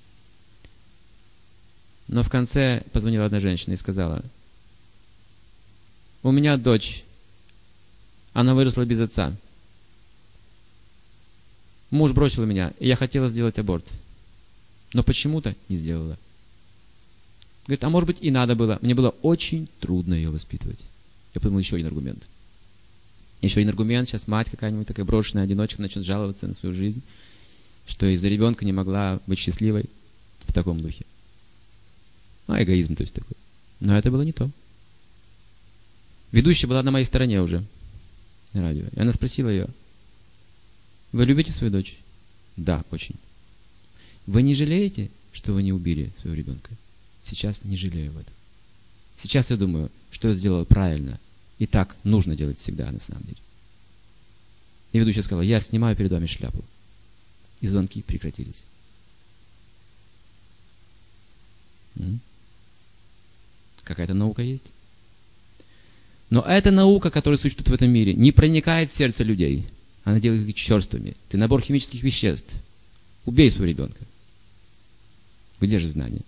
Но в конце позвонила одна женщина и сказала, у меня дочь, она выросла без отца. Муж бросил меня, и я хотела сделать аборт. Но почему-то не сделала. Говорит, а может быть и надо было. Мне было очень трудно ее воспитывать. Я подумал, еще один аргумент. Еще один аргумент. Сейчас мать какая-нибудь такая брошенная одиночка начнет жаловаться на свою жизнь, что из-за ребенка не могла быть счастливой в таком духе. Ну, эгоизм, то есть такой. Но это было не то. Ведущая была на моей стороне уже на радио. И она спросила ее, вы любите свою дочь? Да, очень. Вы не жалеете, что вы не убили своего ребенка? Сейчас не жалею об этом. Сейчас я думаю, что я сделал правильно. И так нужно делать всегда, на самом деле. И ведущая сказала, я снимаю перед вами шляпу. И звонки прекратились. М? Какая-то наука есть. Но эта наука, которая существует в этом мире, не проникает в сердце людей. Она делает их черствыми. Ты набор химических веществ. Убей своего ребенка. Где же знание?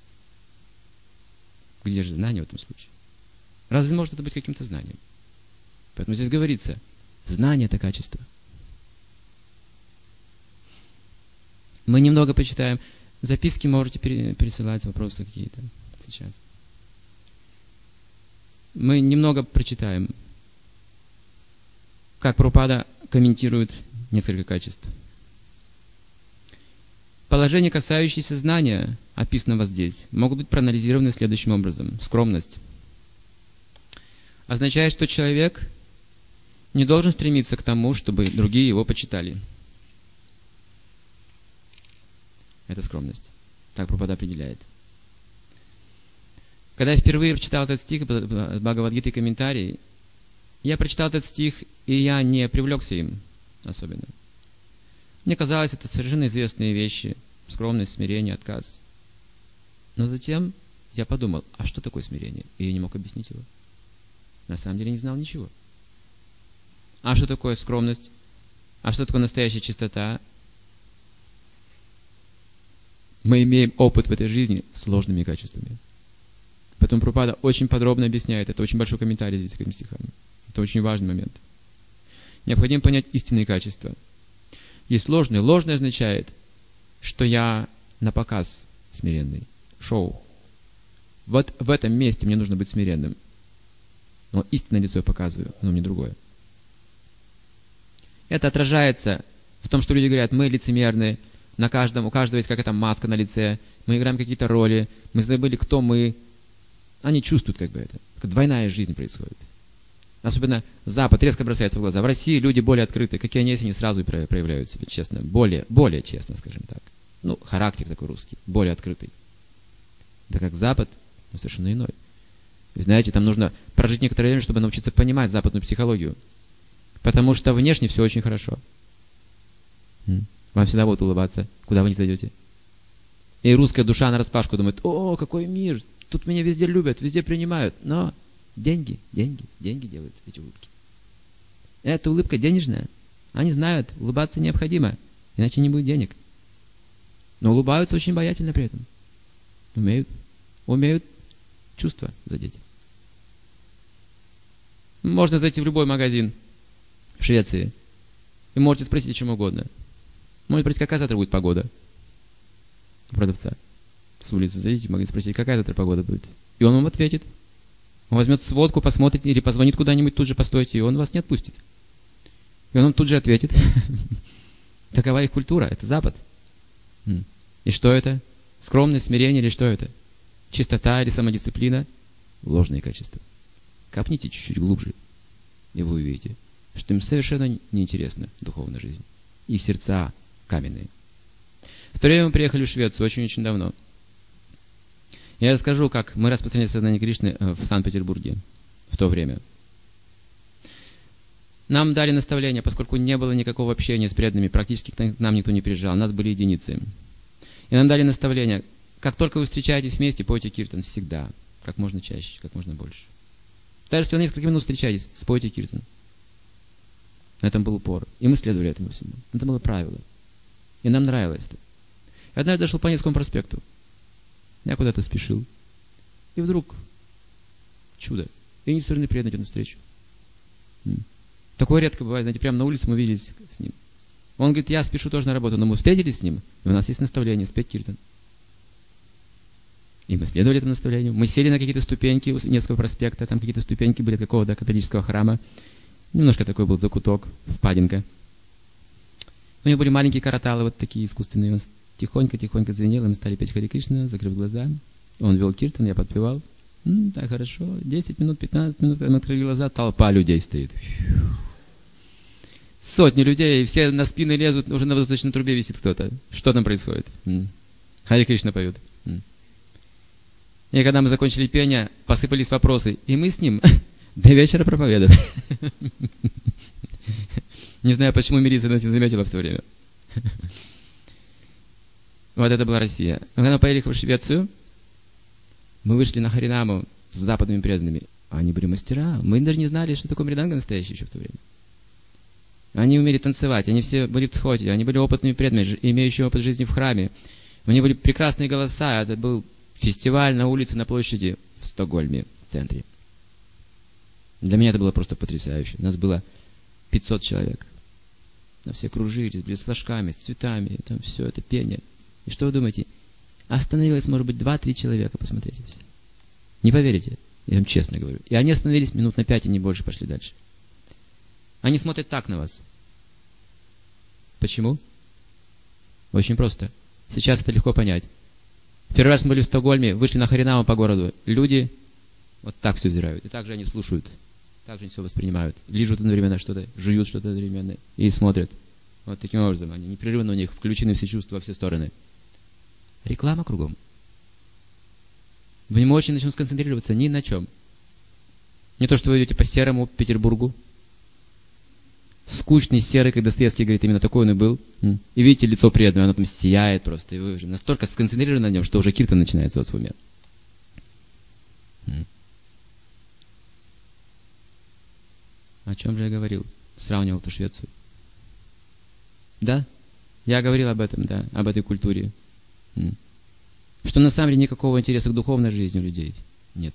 Где же знание в этом случае? Разве может это быть каким-то знанием? Поэтому здесь говорится, знание – это качество. Мы немного почитаем. Записки можете пересылать, вопросы какие-то сейчас. Мы немного прочитаем, как Прабхупада комментирует несколько качеств. Положения, касающиеся знания, описанного здесь, могут быть проанализированы следующим образом. Скромность. означает, что человек не должен стремиться к тому, чтобы другие его почитали. Это скромность. Так Прабхупада определяет. Когда я впервые прочитал этот стих, Бхагавад-гиты комментарий, я прочитал этот стих, и я не привлекся им особенно. Мне казалось, это совершенно известные вещи. Скромность, смирение, отказ. Но затем я подумал, а что такое смирение? И я не мог объяснить его. На самом деле не знал ничего. А что такое скромность? А что такое настоящая чистота? Мы имеем опыт в этой жизни с сложными качествами. Поэтому Прабхупада очень подробно объясняет. Это очень большой комментарий здесь к этим стихам. Это очень важный момент. Необходимо понять истинные качества. Есть ложное. Ложное означает, что я на показ смиренный. Шоу. Вот в этом месте мне нужно быть смиренным. Но истинное лицо я показываю, но мне другое. Это отражается в том, что люди говорят, мы лицемерны, на каждом, у каждого есть какая-то маска на лице, мы играем какие-то роли, мы забыли, кто мы. Они чувствуют как бы это. Двойная жизнь происходит. Особенно Запад резко бросается в глаза. В России люди более открыты. Какие они есть, они сразу проявляют себя честно. Более, более честно, скажем так. Ну, характер такой русский, более открытый. Да как Запад, но совершенно иной. Вы знаете, там нужно прожить некоторое время, чтобы научиться понимать западную психологию. Потому что внешне все очень хорошо. Вам всегда будут улыбаться, куда вы не зайдете. И русская душа нараспашку думает, о, какой мир, тут меня везде любят, везде принимают. Но деньги, деньги, деньги делают эти улыбки. Эта улыбка денежная. Они знают, улыбаться необходимо, иначе не будет денег. Но улыбаются очень обаятельно при этом. Умеют, умеют чувства задеть. Можно зайти в любой магазин в Швеции и можете спросить о чем угодно. Можете спросить, какая завтра будет погода у продавца. С улицы зайдите в магазин, спросите, какая завтра погода будет. И он вам ответит. Он возьмет сводку, посмотрит или позвонит куда-нибудь, тут же постойте, и он вас не отпустит. И он вам тут же ответит. Такова их культура, это Запад. И что это? Скромность, смирение или что это? Чистота или самодисциплина? Ложные качества. Копните чуть-чуть глубже, и вы увидите, что им совершенно неинтересна духовная жизнь. Их сердца каменные. В то время мы приехали в Швецию очень-очень давно. Я расскажу, как мы распространяли сознание Кришны в Санкт-Петербурге в то время. Нам дали наставление, поскольку не было никакого общения с преданными, практически к нам никто не приезжал, у нас были единицы. И нам дали наставление, как только вы встречаетесь вместе, пойте киртан всегда, как можно чаще, как можно больше. Даже если вы на несколько минут встречаетесь, спойте киртан. На этом был упор. И мы следовали этому всему. Это было правило. И нам нравилось это. И однажды дошел по Невскому проспекту. Я куда-то спешил. И вдруг чудо. И не стороны преданные идет навстречу. Такое редко бывает. Знаете, прямо на улице мы виделись с ним. Он говорит, я спешу тоже на работу, но мы встретились с ним, и у нас есть наставление спеть киртан. И мы следовали этому наставлению. Мы сели на какие-то ступеньки у Невского проспекта, там какие-то ступеньки были от какого-то католического храма. Немножко такой был закуток, впадинка. У него были маленькие караталы, вот такие искусственные. Он тихонько-тихонько звенел, и мы стали петь Харе Кришна, закрыв глаза. Он вел киртан, я подпевал. Ну, так хорошо. десять минут, пятнадцать минут, когда мы открыли глаза, толпа людей стоит. Сотни людей, все на спины лезут, уже на водосточной трубе висит кто-то. Что там происходит? Харе Кришна поют. И когда мы закончили пение, посыпались вопросы. И мы с ним до вечера проповедовали. Не знаю, почему милиция нас не заметила в то время. Вот это была Россия. Когда мы поехали в Швецию, мы вышли на Харинаму с западными преданными. Они были мастера. Мы даже не знали, что такое мриданга настоящий еще в то время. Они умели танцевать, они все были в цхоте, они были опытными преданными, имеющими опыт жизни в храме. У них были прекрасные голоса. Это был фестиваль на улице, на площади в Стокгольме, в центре. Для меня это было просто потрясающе. Нас было пятьсот человек. На все кружились, были с флажками, с цветами, там все это пение. И что вы думаете? Остановилось, может быть, два-три человека, посмотрите все. Не поверите, я вам честно говорю. И они остановились минут на пять и не больше, пошли дальше. Они смотрят так на вас. Почему? Очень просто. Сейчас это легко понять. Первый раз мы были в Стокгольме, вышли на Харинаму по городу. Люди вот так все взирают. И так же они слушают. Так же они все воспринимают. Лижут одновременно что-то, жуют что-то одновременно и смотрят. Вот таким образом. Они непрерывно у них включены все чувства во все стороны. Реклама кругом. Вы не можете на чем сконцентрироваться ни на чем. Не то, что вы идете по серому Петербургу. Скучный, серый, как Достоевский говорит, именно такой он и был. И видите, лицо преданное, оно там сияет просто. И вы уже настолько сконцентрированы на нем, что уже киртан начинается вот в уме. О чем же я говорил? Сравнивал ту Швецию. Да? Я говорил об этом, да, об этой культуре. Что на самом деле никакого интереса к духовной жизни у людей нет.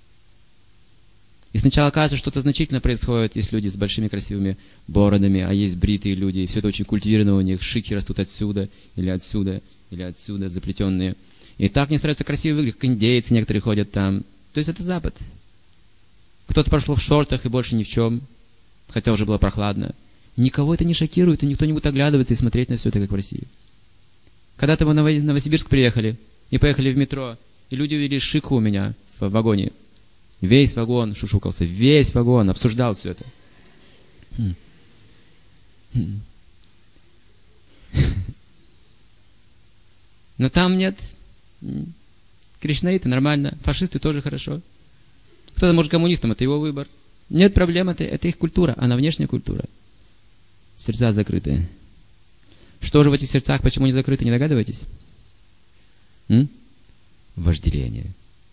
И сначала кажется, что-то значительно происходит, есть люди с большими красивыми бородами, а есть бритые люди, и все это очень культивировано у них, шики растут отсюда, или отсюда, или отсюда, заплетенные. И так они стараются красиво выглядеть, как индейцы некоторые ходят там. То есть это Запад. Кто-то пошел в шортах и больше ни в чем, хотя уже было прохладно. Никого это не шокирует, и никто не будет оглядываться и смотреть на все это, как в России. Когда-то мы в Новосибирск приехали, и поехали в метро, и люди увидели шику у меня в вагоне. Весь вагон шушукался, весь вагон обсуждал все это. Но там нет. Кришнаиты нормально, фашисты тоже хорошо. Кто-то может коммунистом, это его выбор. Нет проблем, это, это их культура, она внешняя культура. Сердца закрыты. Что же в этих сердцах, почему не закрыты, не догадываетесь? М? Вожделение.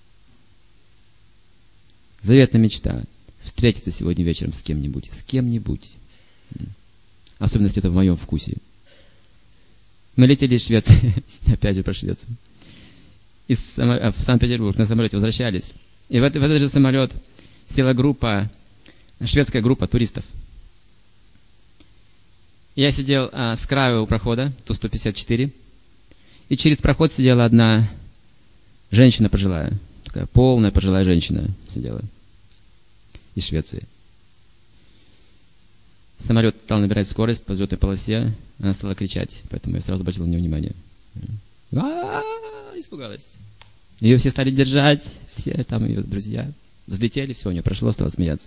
Заветная мечта. Встретиться сегодня вечером с кем-нибудь. С кем-нибудь. Особенно, если это в моем вкусе. Мы летели из Швеции. Опять же про Швецию. Из Само... в Санкт-Петербург на самолете возвращались. И в, это, в этот же самолет села группа, шведская группа туристов. Я сидел а, с краю у прохода, Ту сто пятьдесят четыре. И через проход сидела одна женщина пожилая. Такая полная пожилая женщина сидела из Швеции. Самолет стал набирать скорость по взлетной полосе. Она стала кричать, поэтому я сразу обратил на нее внимание. А-а-а, испугалась. Ее все стали держать, все там ее друзья. Взлетели, все, у нее прошло, стала смеяться.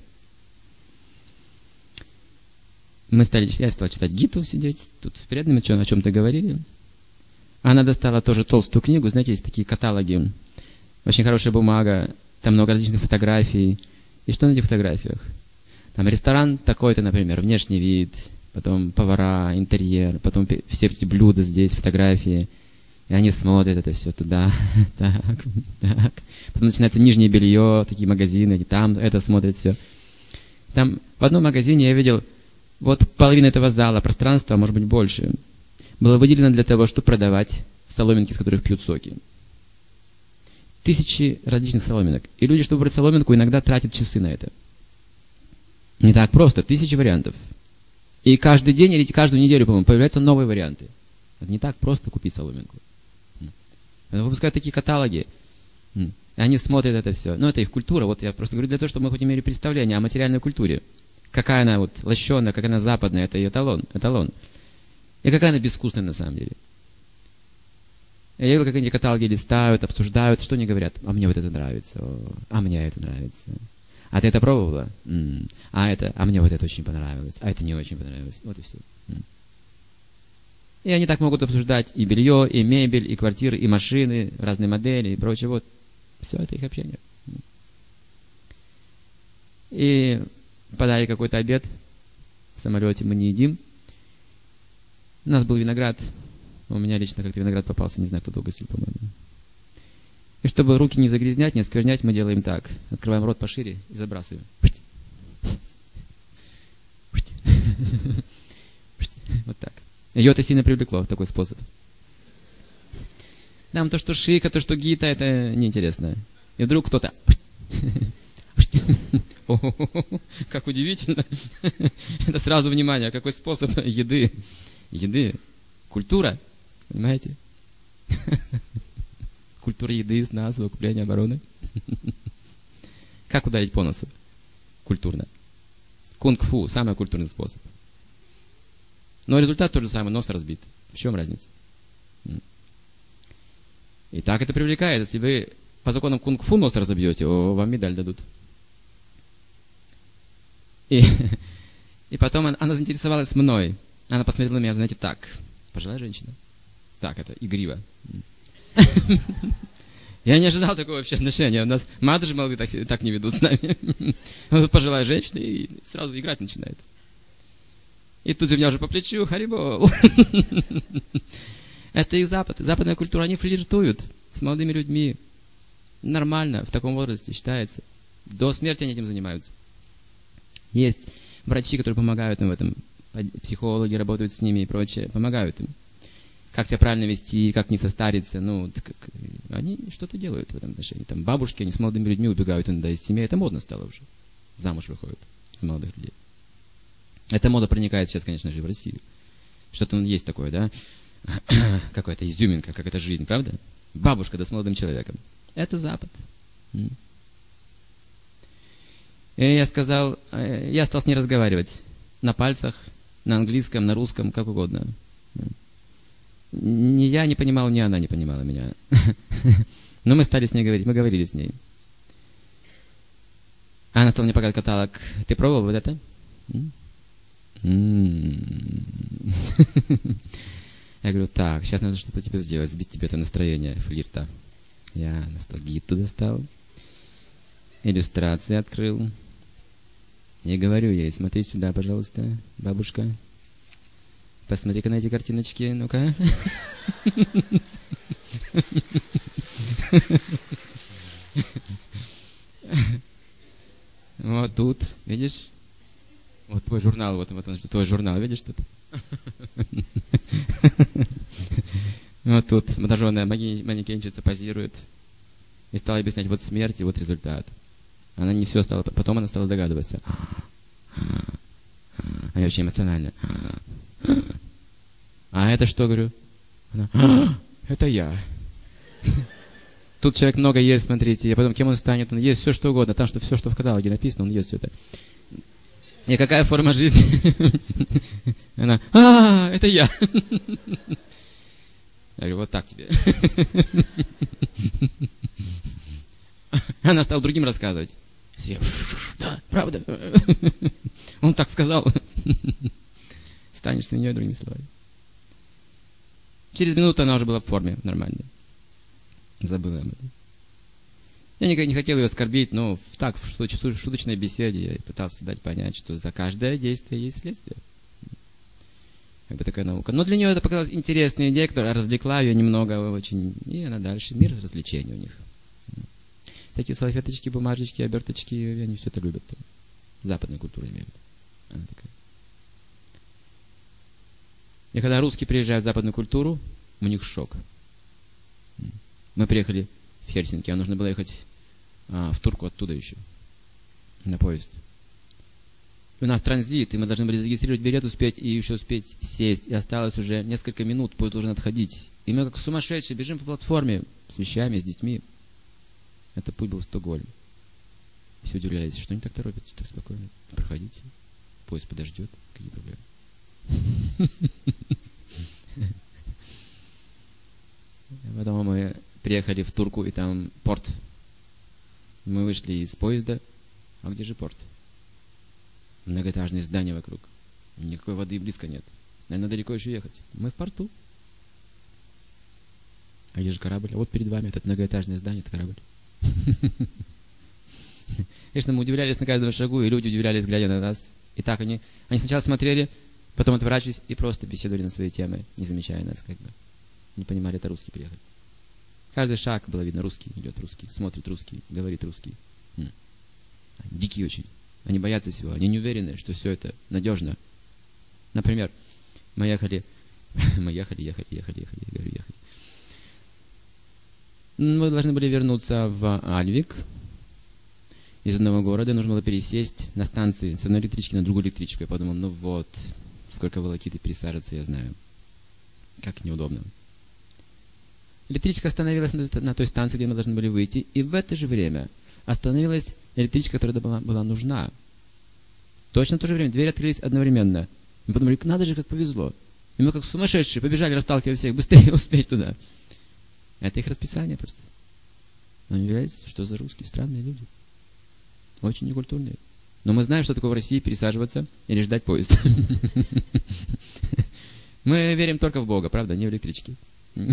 Мы стали, я стал читать Гиту, сидеть, тут перед нами о чем-то говорили. Она достала тоже толстую книгу, знаете, есть такие каталоги. Очень хорошая бумага, там много различных фотографий. И что на этих фотографиях? Там ресторан такой-то, например, внешний вид, потом повара, интерьер, потом все эти блюда здесь, фотографии. И они смотрят это все туда, так, так. Потом начинается нижнее белье, такие магазины, там это смотрят все. Там в одном магазине я видел, вот половина этого зала, пространства, может быть, больше, было выделено для того, чтобы продавать соломинки, из которых пьют соки. Тысячи различных соломинок. И люди, чтобы выбрать соломинку, иногда тратят часы на это. Не так просто, тысячи вариантов. И каждый день или каждую неделю, по-моему, появляются новые варианты. Это не так просто купить соломинку. Они выпускают такие каталоги. И они смотрят это все. Ну, это их культура. Вот я просто говорю для того, чтобы мы хоть имели представление о материальной культуре. Какая она вот лощеная, какая она западная, это ее эталон. эталон. И какая она безвкусная на самом деле. Я видел, как они каталоги листают, обсуждают, что они говорят. А мне вот это нравится, а мне это нравится. А ты это пробовала? М-м. А это, а мне вот это очень понравилось, а это не очень понравилось. Вот и все. М-м. И они так могут обсуждать и белье, и мебель, и квартиры, и машины, разные модели и прочее. Вот. Все это их общение. И подали какой-то обед в самолете, мы не едим. У нас был виноград. У меня лично как-то виноград попался, не знаю, кто-то угостил, по-моему. И чтобы руки не загрязнять, не осквернять, мы делаем так. Открываем рот пошире и забрасываем. Вот так. Ее это сильно привлекло, такой способ. Нам то, что шика, то, что гита, это неинтересно. И вдруг кто-то... Как удивительно. Это сразу внимание, какой способ еды. Еды. Культура. Понимаете? Культура еды из нас, укрепление обороны. Как ударить по носу? Культурно. Кунг-фу – самый культурный способ. Но результат тот же самый, нос разбит. В чем разница? И так это привлекает. Если вы по законам кунг-фу нос разобьете, о, вам медаль дадут. И, и потом она, она заинтересовалась мной. Она посмотрела на меня, знаете, так. Пожилая женщина. Так, это игриво. Я не ожидал такого вообще отношения. У нас мадыши молодые так, так не ведут с нами. Вот пожилая женщина и сразу играть начинает. И тут же меня уже по плечу, харибол. Это их Запад. Западная культура, они флиртуют с молодыми людьми. Нормально, в таком возрасте считается. До смерти они этим занимаются. Есть врачи, которые помогают им в этом. Психологи работают с ними и прочее. Помогают им. Как себя правильно вести, как не состариться. Ну, как, они что-то делают в этом отношении. Там бабушки, они с молодыми людьми убегают иногда из семьи. Это модно стало уже. Замуж выходят за молодых людей. Эта мода проникает сейчас, конечно же, в Россию. Что-то есть такое, да? Какая-то изюминка, какая-то жизнь, правда? Бабушка, да с молодым человеком. Это Запад. И я сказал, я стал с ней разговаривать. На пальцах, на английском, на русском, как угодно. Ни я не понимал, ни она не понимала меня. Но мы стали с ней говорить, мы говорили с ней. Она стала мне показывать каталог. Ты пробовал вот это? Я говорю, так, сейчас нужно что-то тебе сделать, сбить тебе это настроение флирта. Я ностальгиту достал, иллюстрации открыл. И говорю ей, смотри сюда, пожалуйста, бабушка. Посмотри-ка на эти картиночки, ну-ка. Вот тут, видишь? Вот твой журнал, вот, вот он, твой журнал, видишь тут? Вот тут обнаженная манекенщица позирует. И стала объяснять, вот смерть и вот результат. Она не все стала, потом она стала догадываться. Она очень эмоциональная. А это что, говорю? Она, это я. Тут человек много ест, смотрите, а потом кем он станет? Он ест все, что угодно. Там что все, что в каталоге написано, он ест все это. И какая форма жизни? Она, а, это я. Я говорю, вот так тебе. Она стала другим рассказывать. Да, правда. Он так сказал. Станешь свиньей, другими словами. Через минуту она уже была в форме нормальной. Забыла об этом. Я никогда не хотел ее оскорбить, но так, в шуточной беседе я пытался дать понять, что за каждое действие есть следствие. Как бы такая наука. Но для нее это показалась интересная идея, которая развлекла ее немного очень. И она дальше. Мир развлечений у них. Всякие салфеточки, бумажечки, оберточки, они все это любят. Западную культуру имеют. Она такая. И когда русские приезжают в западную культуру, у них шок. Мы приехали в Хельсинки, а нужно было ехать а, в Турку оттуда еще. На поезд. И у нас транзит, и мы должны были зарегистрировать билет, успеть и еще успеть сесть. И осталось уже несколько минут, поезд должен отходить. И мы как сумасшедшие бежим по платформе с вещами, с детьми. Это путь был в Стокгольм. Все удивлялись, что они так торопятся, так спокойно. Проходите, поезд подождет, какие проблемы. Потом мы приехали в Турку, и там порт. Мы вышли из поезда. А где же порт? Многоэтажные здания вокруг. Никакой воды близко нет. Наверное, далеко еще ехать. Мы в порту. А где же корабль? А вот перед вами этот многоэтажное здание, это корабль. Конечно, мы удивлялись на каждом шагу, и люди удивлялись, глядя на нас. И так они, они сначала смотрели, потом отворачивались и просто беседовали на свои темы, не замечая нас, как бы. Не понимали, это русский приехали. Каждый шаг было видно, русский идет, русский, смотрит русский, говорит русский. М. Дикие очень. Они боятся всего, они не уверены, что все это надежно. Например, мы ехали, мы ехали, ехали, ехали, ехали, я говорю, ехали. Мы должны были вернуться в Альвик из одного города, нужно было пересесть на станции с одной электрички на другую электричку. Я подумал, ну вот, сколько волокиты пересаживаться, я знаю. Как неудобно. Электричка остановилась на, на той станции, где мы должны были выйти, и в это же время остановилась электричка, которая была, была нужна. Точно в то же время двери открылись одновременно. Мы подумали, надо же, как повезло. И мы как сумасшедшие побежали, расталкивая всех, быстрее успеть туда. Это их расписание просто. Но не является, что за русские странные люди. Очень некультурные. Но мы знаем, что такое в России пересаживаться или ждать поезд. Мы верим только в Бога, правда, не в электрички. То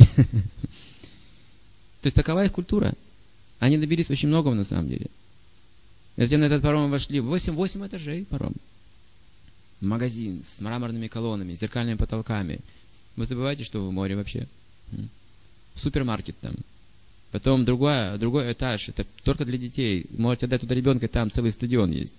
есть такова их культура. Они добились очень многого на самом деле. Затем на этот паром вошли восемь, восемь этажей паром. Магазин с мраморными колоннами, зеркальными потолками. Вы забываете, что в море вообще. Супермаркет там. Потом другой, другой этаж. Это только для детей. Можете отдать туда ребенка, там целый стадион есть.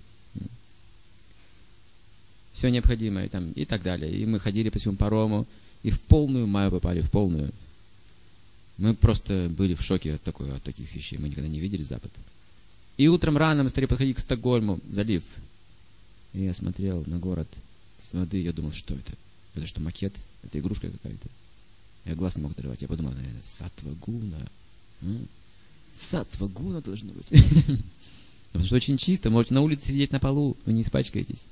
Все необходимое там и так далее. И мы ходили по всему парому. И в полную маю попали, в полную. Мы просто были в шоке от, такой, от таких вещей. Мы никогда не видели Запад. И утром рано мы стали подходить к Стокгольму, залив. И я смотрел на город с воды. Я думал, что это? Это что, макет? Это игрушка какая-то? Я глаз не мог оторвать. Я подумал, наверное, Сатвагуна. Сатвагуна должно быть. Потому что очень чисто. Можете на улице сидеть на полу, вы не испачкаетесь.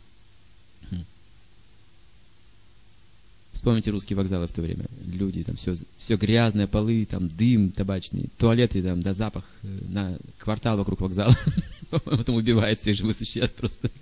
Вспомните русские вокзалы в то время. Люди, там все, все грязное, полы, там дым табачный, туалеты, там, да, запах на квартал вокруг вокзала. Потом убивает всех живых существ просто.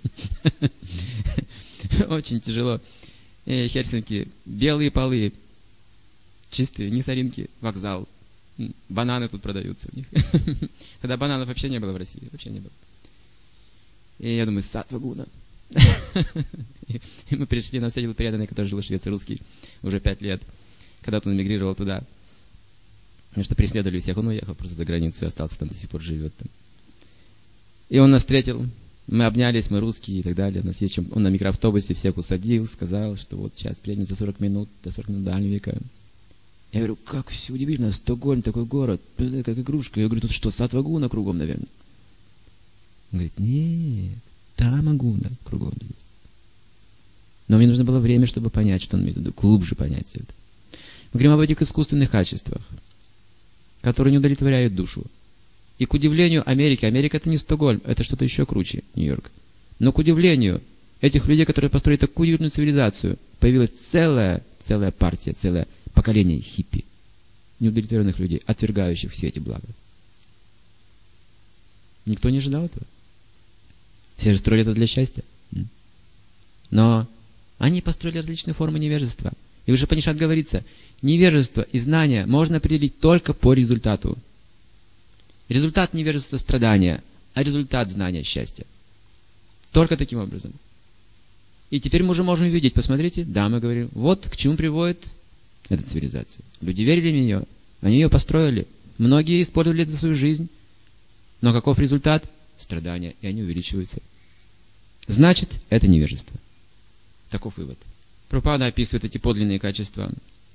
Очень тяжело. Хельсинки, белые полы, чистые, не соринки, вокзал. Бананы тут продаются у них. Тогда бананов вообще не было в России, вообще не было. И я думаю, Сатвагуна. И мы пришли, нас встретил преданный, который жил в Швеции, русский, уже пять лет. Когда-то он эмигрировал туда. Потому что преследовали всех. Он уехал просто за границу и остался там, до сих пор живет там. И он нас встретил. Мы обнялись, мы русские и так далее. У нас есть чем... Он на микроавтобусе всех усадил, сказал, что вот сейчас приедем за сорок минут, до сорок минут до Альвика. Я говорю, как все удивительно, Стокгольм такой город, как игрушка. Я говорю, тут что, Сатвагуна кругом, наверное? Он говорит, нет, Тамагуна кругом здесь. Но мне нужно было время, чтобы понять, что он имеет в виду, глубже понять все это. Мы говорим об этих искусственных качествах, которые не удовлетворяют душу. И к удивлению Америки, Америка это не Стокгольм, это что-то еще круче, Нью-Йорк. Но к удивлению этих людей, которые построили такую удивительную цивилизацию, появилась целая, целая партия, целое поколение хиппи, неудовлетворенных людей, отвергающих все эти блага. Никто не ожидал этого. Все же строили это для счастья. Но они построили различные формы невежества. И уже Панишат говорится, невежество и знание можно определить только по результату. Результат невежества – страдания, а результат знания – счастья. Только таким образом. И теперь мы уже можем видеть, посмотрите, да, мы говорим, вот к чему приводит эта цивилизация. Люди верили в нее, они ее построили, многие использовали это в свою жизнь, но каков результат? Страдания, и они увеличиваются. Значит, это невежество. Таков вывод. Прабхупада описывает эти подлинные качества.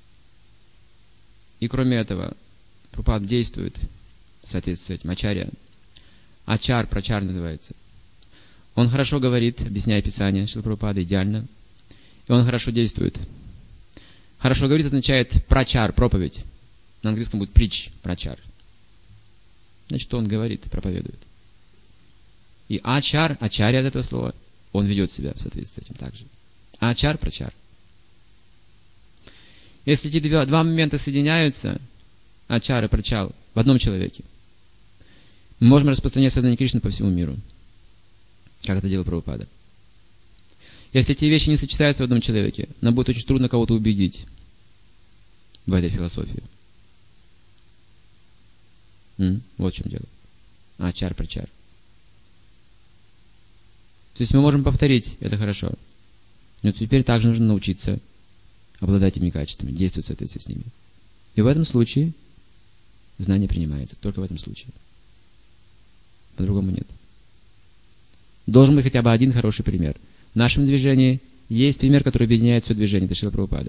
И кроме этого, Прабхупада действует в соответствии с этим. Ачарья. Ачар, прачар называется. Он хорошо говорит, объясняя Писание, Шрила Прабхупада идеально. И он хорошо действует. Хорошо говорит означает прачар, проповедь. На английском будет preach, прачар. Значит, он говорит, проповедует. И ачар, ачарья от этого слова, он ведет себя в соответствии с этим также. Ачар, прачар. Если эти два, два момента соединяются, ачар и прачал, в одном человеке, мы можем распространять сознание Кришны по всему миру, как это делал Прабхупада. Если эти вещи не сочетаются в одном человеке, нам будет очень трудно кого-то убедить в этой философии. М? Вот в чем дело. Ачар, прачар. То есть мы можем повторить, это хорошо. Но теперь также нужно научиться обладать этими качествами, действовать в соответствии с ними. И в этом случае знание принимается. Только в этом случае. По-другому нет. Должен быть хотя бы один хороший пример. В нашем движении есть пример, который объединяет все движение. Это Шрила Прабхупада.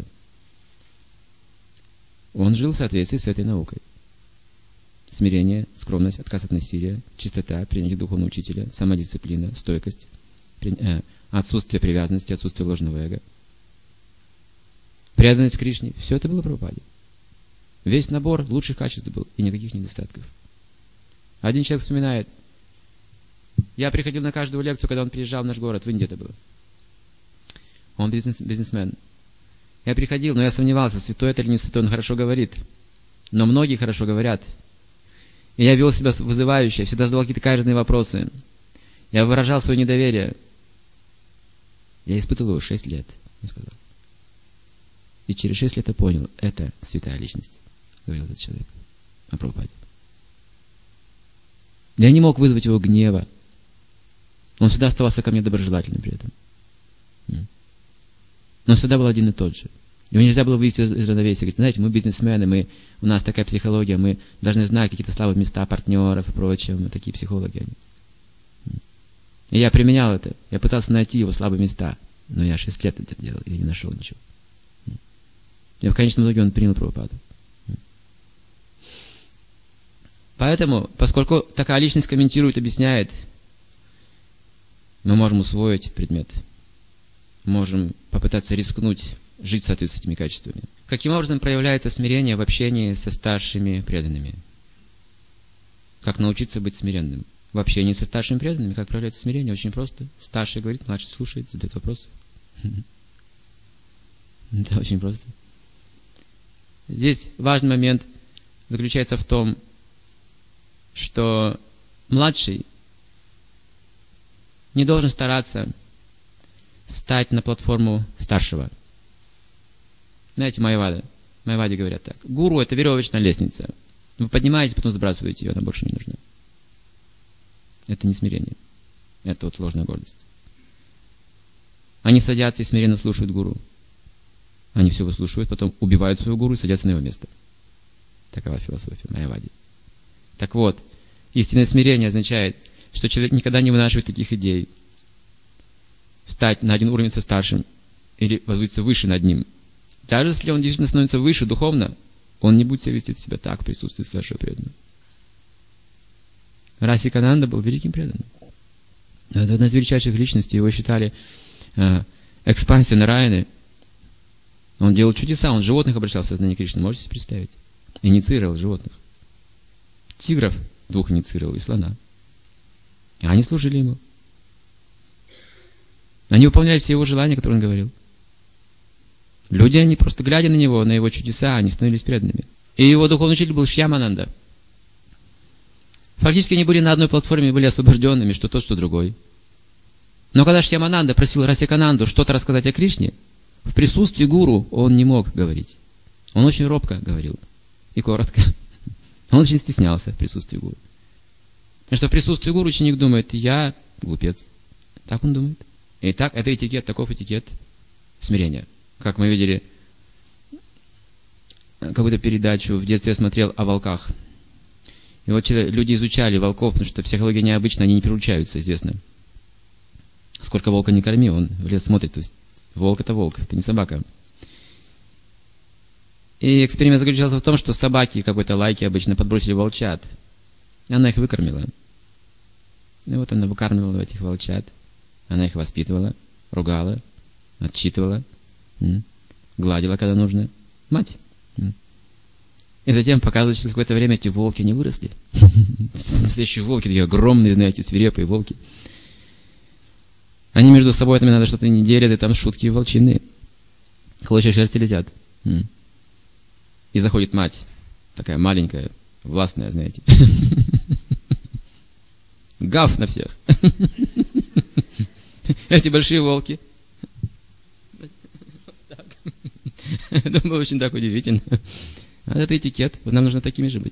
Он жил в соответствии с этой наукой. Смирение, скромность, отказ от насилия, чистота, принятие духовного учителя, самодисциплина, стойкость, отсутствие привязанности, отсутствие ложного эго, преданность Кришне. Все это было в Прабхупаде. Весь набор лучших качеств был и никаких недостатков. Один человек вспоминает, я приходил на каждую лекцию, когда он приезжал в наш город, в Индию это было. Он бизнес, бизнесмен. Я приходил, но я сомневался, святой это или не святой, он хорошо говорит. Но многие хорошо говорят. И я вел себя вызывающе, всегда задавал какие-то каверзные вопросы. Я выражал свое недоверие. Я испытывал его шесть лет, он сказал. И через шесть лет я понял, это святая личность, говорил этот человек о Прабхупаде. Я не мог вызвать его гнева. Он всегда оставался ко мне доброжелательным при этом. Но он всегда был один и тот же. Его нельзя было вывести из, из равновесия. Говорит, знаете, мы бизнесмены, мы, у нас такая психология, мы должны знать какие-то слабые места партнеров и прочее. Мы такие психологи они. И я применял это. Я пытался найти его слабые места. Но я шесть лет это делал, и не нашел ничего. И в конечном итоге он принял Прабхупаду. Поэтому, поскольку такая личность комментирует, объясняет, мы можем усвоить предмет. Можем попытаться рискнуть жить в соответствии с этими качествами. Каким образом проявляется смирение в общении со старшими преданными? Как научиться быть смиренным? В общении со старшими преданными, как проявляется смирение? Очень просто. Старший говорит, младший слушает, задает вопросы. Это очень просто. Здесь важный момент заключается в том, что младший не должен стараться встать на платформу старшего. Знаете, Майявада. Майяваде говорят так. Гуру — это веревочная лестница. Вы поднимаетесь, потом сбрасываете ее, она больше не нужна. Это не смирение. Это вот ложная гордость. Они садятся и смиренно слушают гуру. Они все выслушивают, потом убивают своего гуру и садятся на его место. Такова философия Майявади. Так вот, истинное смирение означает, что человек никогда не вынашивает таких идей. Встать на один уровень со старшим или возвыситься выше над ним. Даже если он действительно становится выше духовно, он не будет себя вести себя так в присутствии старшего преданного. Расикананда был великим преданным. Это одна из величайших личностей. Его считали э, экспансией Нараяны. Он делал чудеса, он животных обращал в сознание Кришны. Можете себе представить? Инициировал животных. Тигров двух инициировал и слона. А они служили ему. Они выполняли все его желания, которые он говорил. Люди, они просто глядя на него, на его чудеса, они становились преданными. И его духовный учитель был Шьямананда. Фактически они были на одной платформе, были освобожденными, что тот, что другой. Но когда Шьямананда просил Расикананду что-то рассказать о Кришне, в присутствии гуру он не мог говорить. Он очень робко говорил. И коротко. Он очень стеснялся в присутствии гуру. Потому что в присутствии гуру ученик думает, я глупец. Так он думает. И так, это этикет, таков этикет смирения. Как мы видели, какую-то передачу в детстве я смотрел о волках. И вот люди изучали волков, потому что психология необычная, они не переучаются, известно. Сколько волка не корми, он в лес смотрит. То есть волк — это волк, это не собака. И эксперимент заключался в том, что собаки какой-то лайки обычно подбросили волчат. И она их выкормила. И вот она выкармливала этих волчат. Она их воспитывала, ругала, отчитывала, гладила, когда нужно. Мать. И затем, показывает, через какое-то время эти волки не выросли. Настоящие волки, такие огромные, знаете, свирепые волки. Они между собой, там надо что-то не делят, и там шутки волчины. Клочья шерсти летят. И заходит мать, такая маленькая, властная, знаете. Гав на всех. Эти большие волки. Это было очень так удивительно. А это этикет. Вот нам нужно такими же быть.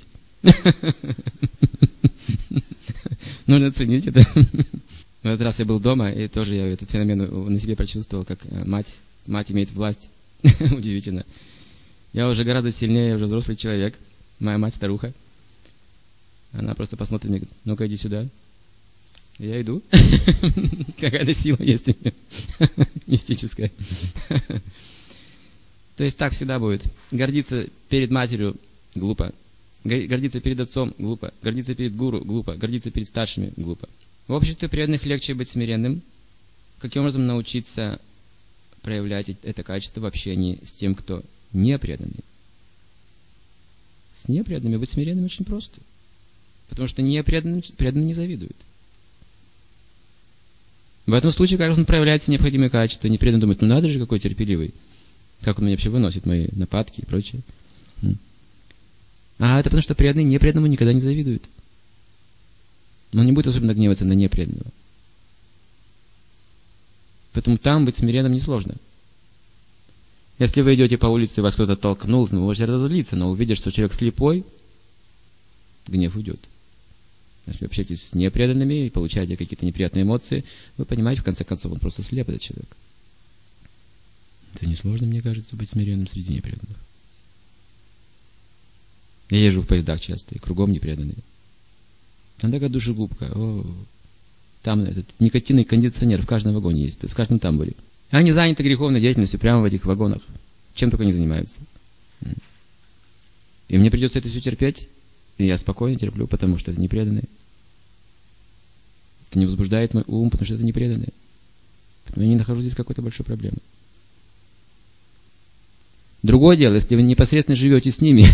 Нужно ценить это. В этот раз я был дома, и тоже я этот феномен на себе прочувствовал, как мать, мать имеет власть. Удивительно. Я уже гораздо сильнее, я уже взрослый человек. Моя мать старуха. Она просто посмотрит мне и говорит, ну-ка иди сюда. Я иду. Какая-то сила есть у меня. Мистическая. То есть так всегда будет. Гордиться перед матерью — глупо. Гордиться перед отцом — глупо. Гордиться перед гуру — глупо. Гордиться перед старшими — глупо. В обществе преданных легче быть смиренным. Каким образом научиться проявлять это качество в общении с тем, кто не преданный? С непреданными быть смиренным очень просто. Потому что непреданный преданный не завидует. В этом случае, как он проявляет все необходимые качества, непреданный думает, ну надо же, какой терпеливый. Как он меня вообще выносит, мои нападки и прочее. А это потому, что преданный непреданному никогда не завидует. Он не будет особенно гневаться на непреданного. Поэтому там быть смиренным несложно. Если вы идете по улице, и вас кто-то толкнул, вы можете разозлиться, но увидя, что человек слепой, гнев уйдет. Если вы общаетесь с непреданными и получаете какие-то неприятные эмоции, вы понимаете, в конце концов, он просто слеп, этот человек. Это несложно, мне кажется, быть смиренным среди непреданных. Я езжу в поездах часто, и кругом непреданные. Там такая душегубка. О, там этот никотинный кондиционер в каждом вагоне есть, в каждом тамбуре. Они заняты греховной деятельностью прямо в этих вагонах. Чем только не занимаются. И мне придется это все терпеть, и я спокойно терплю, потому что это непреданные. Это не возбуждает мой ум, потому что это непреданные. Поэтому я не нахожу здесь какой-то большой проблемы. Другое дело, если вы непосредственно живете с ними,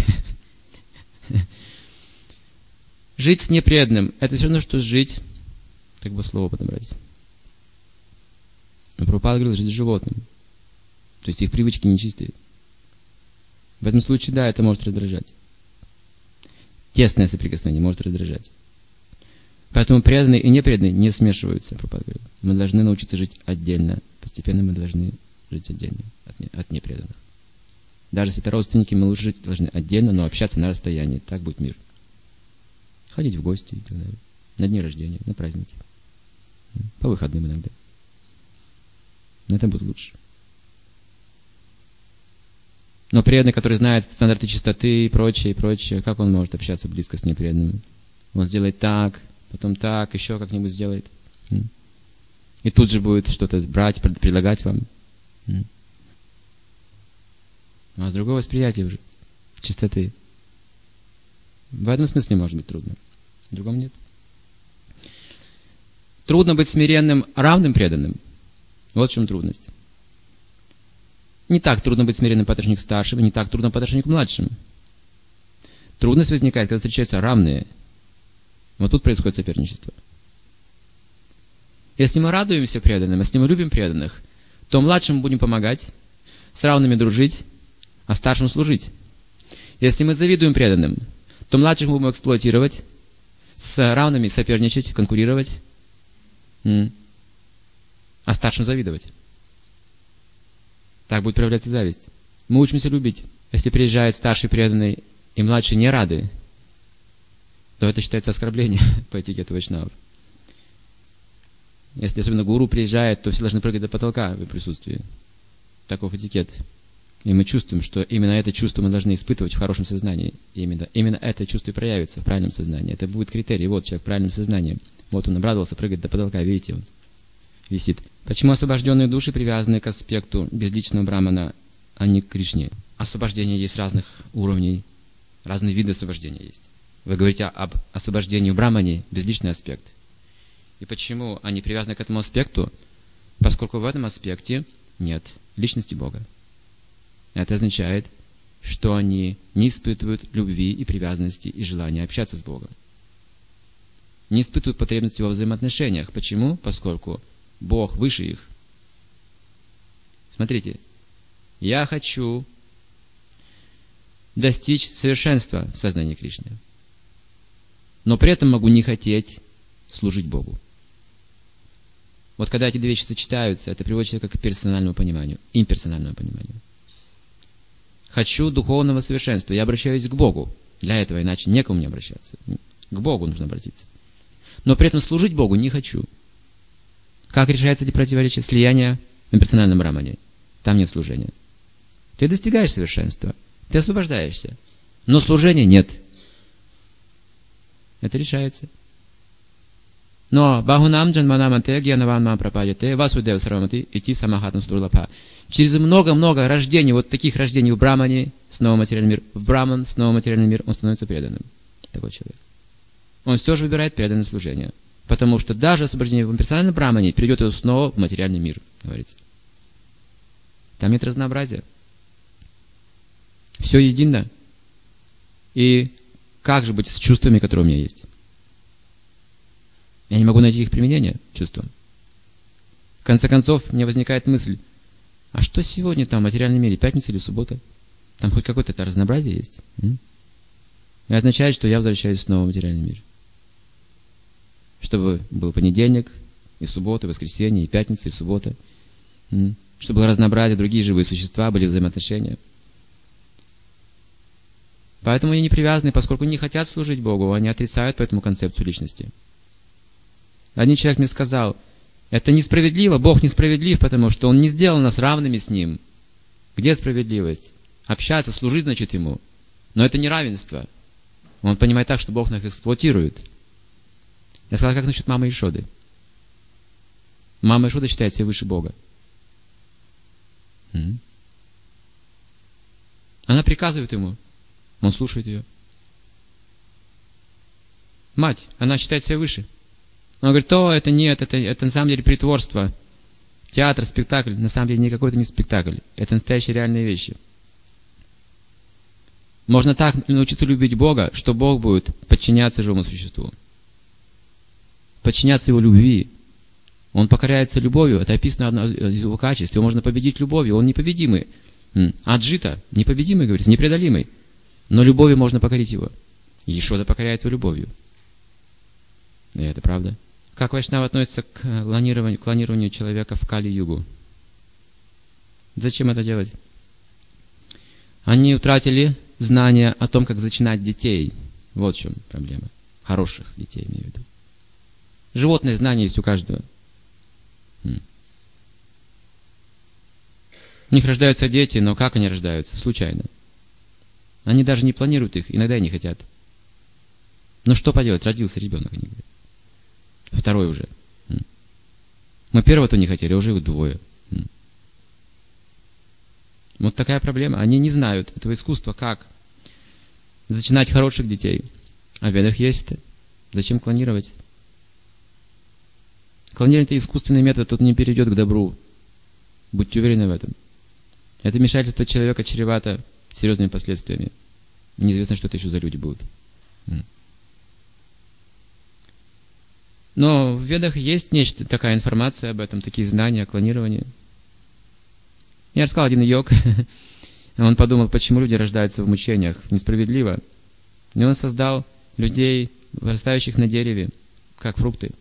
жить с непреданным, это все равно, что жить, как бы слово подобрать. Но Прабхупада говорил, жить с животным. То есть их привычки нечистые. В этом случае, да, это может раздражать. Тесное соприкосновение может раздражать. Поэтому преданные и непреданные не смешиваются, Прабхупада говорил. Мы должны научиться жить отдельно. Постепенно мы должны жить отдельно от, не, от непреданных. Даже если это родственники, мы лучше жить должны отдельно, но общаться на расстоянии. Так будет мир. Ходить в гости и так далее. На дни рождения, на праздники. По выходным иногда. Но это будет лучше. Но преданный, который знает стандарты чистоты и прочее, и прочее, как он может общаться близко с непреданным? Он сделает так, потом так, еще как-нибудь сделает. И тут же будет что-то брать, предлагать вам. А с другого восприятия уже, чистоты. В этом смысле может быть трудно. В другом нет. Трудно быть смиренным, равным преданным. Вот в чем трудность. Не так трудно быть смиренным по отношению к старшим, и не так трудно по отношению к младшим. Трудность возникает, когда встречаются равные. Вот тут происходит соперничество. Если мы радуемся преданным, если мы любим преданных, то младшим мы будем помогать, с равными дружить, а старшим служить. Если мы завидуем преданным, то младших мы будем эксплуатировать, с равными соперничать, конкурировать, а старшим завидовать. Так будет проявляться зависть. Мы учимся любить. Если приезжает старший преданный, и младшие не рады, то это считается оскорблением по этикету вайшнавов. Если особенно гуру приезжает, то все должны прыгать до потолка в его присутствии. Таков этикет. И мы чувствуем, что именно это чувство мы должны испытывать в хорошем сознании. И именно, именно это чувство и проявится в правильном сознании. Это будет критерий. Вот человек в правильном сознании. Вот он обрадовался, прыгает до потолка. Видите, он висит. Почему освобожденные души привязаны к аспекту безличного брамана, а не к Кришне? Освобождение есть разных уровней, разные виды освобождения есть. Вы говорите об освобождении в брамане, безличный аспект. И почему они привязаны к этому аспекту? Поскольку в этом аспекте нет личности Бога. Это означает, что они не испытывают любви и привязанности и желания общаться с Богом. Не испытывают потребности во взаимоотношениях. Почему? Поскольку Бог выше их. Смотрите, я хочу достичь совершенства в сознании Кришны, но при этом могу не хотеть служить Богу. Вот когда эти две вещи сочетаются, это приводит человека к персональному пониманию, имперсональному пониманию. Хочу духовного совершенства, я обращаюсь к Богу. Для этого иначе некому мне обращаться. К Богу нужно обратиться. Но при этом служить Богу не хочу. Как решаются эти противоречия? Слияние в имперсональном брамане. Там нет служения. Ты достигаешь совершенства, ты освобождаешься, но служения нет. Это решается. Но бахунам джанманамате гьянаванма прападяте васудев сарамати ити самахатам судурлапха. Через много-много рождений, вот таких рождений в брамане, снова материальный мир, в браман, снова материальный мир, он становится преданным. Такой человек. Он все же выбирает преданное служение. Потому что даже освобождение в имперсональном брамане перейдет его снова в материальный мир, говорится. Там нет разнообразия. Все едино. И как же быть с чувствами, которые у меня есть? Я не могу найти их применение чувствам. В конце концов, мне возникает мысль, а что сегодня там в материальном мире, пятница или суббота? Там хоть какое-то это разнообразие есть? М? И означает, что я возвращаюсь снова в материальный мир. Чтобы был понедельник, и суббота, и воскресенье, и пятница, и суббота. Чтобы было разнообразие, другие живые существа, были взаимоотношения. Поэтому они не привязаны, поскольку не хотят служить Богу, они отрицают поэтому концепцию личности. Один человек мне сказал, это несправедливо, Бог несправедлив, потому что Он не сделал нас равными с Ним. Где справедливость? Общаться, служить, значит, Ему. Но это не равенство. Он понимает так, что Бог нас эксплуатирует. Я сказал, как насчет мамы Ишоды? Мама Ишода считает себя выше Бога. Она приказывает ему, он слушает ее. Мать, она считает себя выше. Он говорит, о, это нет, это, это на самом деле притворство. Театр, спектакль, на самом деле никакой это не спектакль. Это настоящие реальные вещи. Можно так научиться любить Бога, что Бог будет подчиняться живому существу. Подчиняться Его любви. Он покоряется любовью. Это описано одно из Его качеств. Его можно победить любовью. Он непобедимый. Аджита, непобедимый, говорится, непреодолимый. Но любовью можно покорить Его. Ешода покоряет Его любовью. И это правда. Как Вайшнава относится к клонированию, клонированию человека в Кали-югу? Зачем это делать? Они утратили знания о том, как зачинать детей. Вот в чем проблема. Хороших детей, имею в виду. Животное знание есть у каждого. У них рождаются дети, но как они рождаются? Случайно. Они даже не планируют их, иногда и не хотят. Ну что поделать, родился ребенок, они говорят. Второй уже. Мы первого-то не хотели, а уже их двое. Вот такая проблема. Они не знают этого искусства, как зачинать хороших детей. А в Ведах есть это. Зачем клонировать? Клонирование — это искусственный метод, тут не перейдет к добру. Будьте уверены в этом. Это вмешательство человека чревато серьезными последствиями. Неизвестно, что это еще за люди будут. Но в Ведах есть нечто, такая информация об этом, такие знания о клонировании. Я рассказал один йог, он подумал, почему люди рождаются в мучениях, несправедливо. И он создал людей, вырастающих на дереве, как фрукты.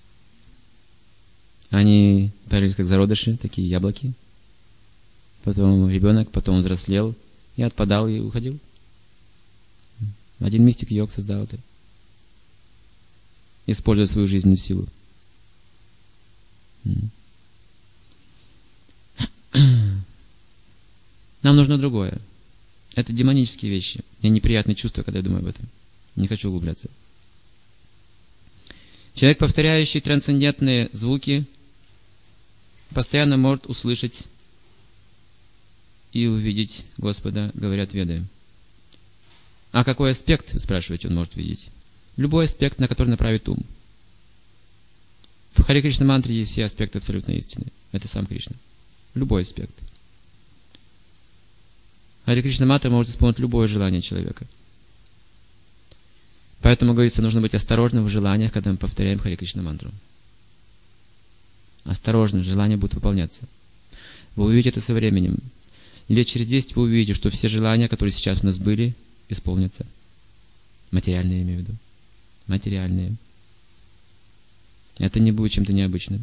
Они появились как зародыши, такие яблоки. Потом ребенок, потом он взрослел и отпадал и уходил. Один мистик йог создал это. Используя свою жизненную силу. Нам нужно другое. Это демонические вещи. Мне неприятные чувства, когда я думаю об этом. Не хочу углубляться. Человек, повторяющий трансцендентные звуки, постоянно может услышать и увидеть Господа, говорят Веды. А какой аспект, вы спрашиваете, он может видеть? Любой аспект, на который направит ум. В Харе Кришна мантре есть все аспекты абсолютно истины. Это сам Кришна. Любой аспект. Харе Кришна мантра может исполнить любое желание человека. Поэтому, говорится, нужно быть осторожным в желаниях, когда мы повторяем Харе Кришна мантру. Осторожным, желания будут выполняться. Вы увидите это со временем. Лет через десять вы увидите, что все желания, которые сейчас у нас были, исполнятся. Материальные, имею в виду. Материальные. Это не будет чем-то необычным.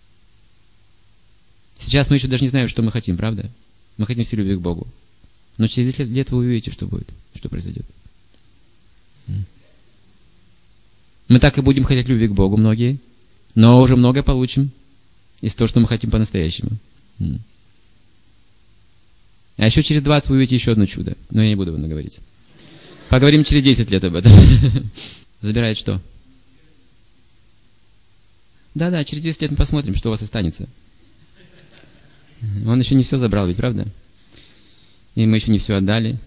Сейчас мы еще даже не знаем, что мы хотим, правда? Мы хотим все любви к Богу. Но через десять лет вы увидите, что будет, что произойдет. Мы так и будем хотеть любви к Богу, многие, но уже многое получим из того, что мы хотим по-настоящему. А еще через двадцать вы увидите еще одно чудо. Но я не буду вам говорить. Поговорим через десять лет об этом. Забирает что? Да-да, через десять лет мы посмотрим, что у вас останется. Он еще не все забрал, ведь правда? И мы еще не все отдали.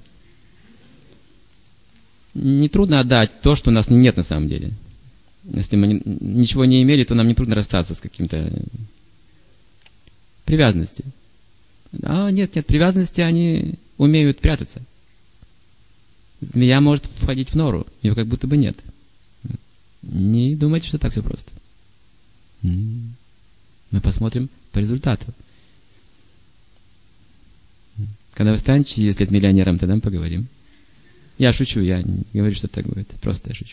Нетрудно отдать то, что у нас нет на самом деле. Если мы не, ничего не имели, то нам нетрудно расстаться с каким-то привязанностью. А нет, нет, привязанности, они умеют прятаться. Змея может входить в нору, ее как будто бы нет. Не думайте, что так все просто. Мы посмотрим по результату. Когда вы станете через десять лет миллионером, тогда мы поговорим. Я шучу, я не говорю, что так будет. Просто я шучу.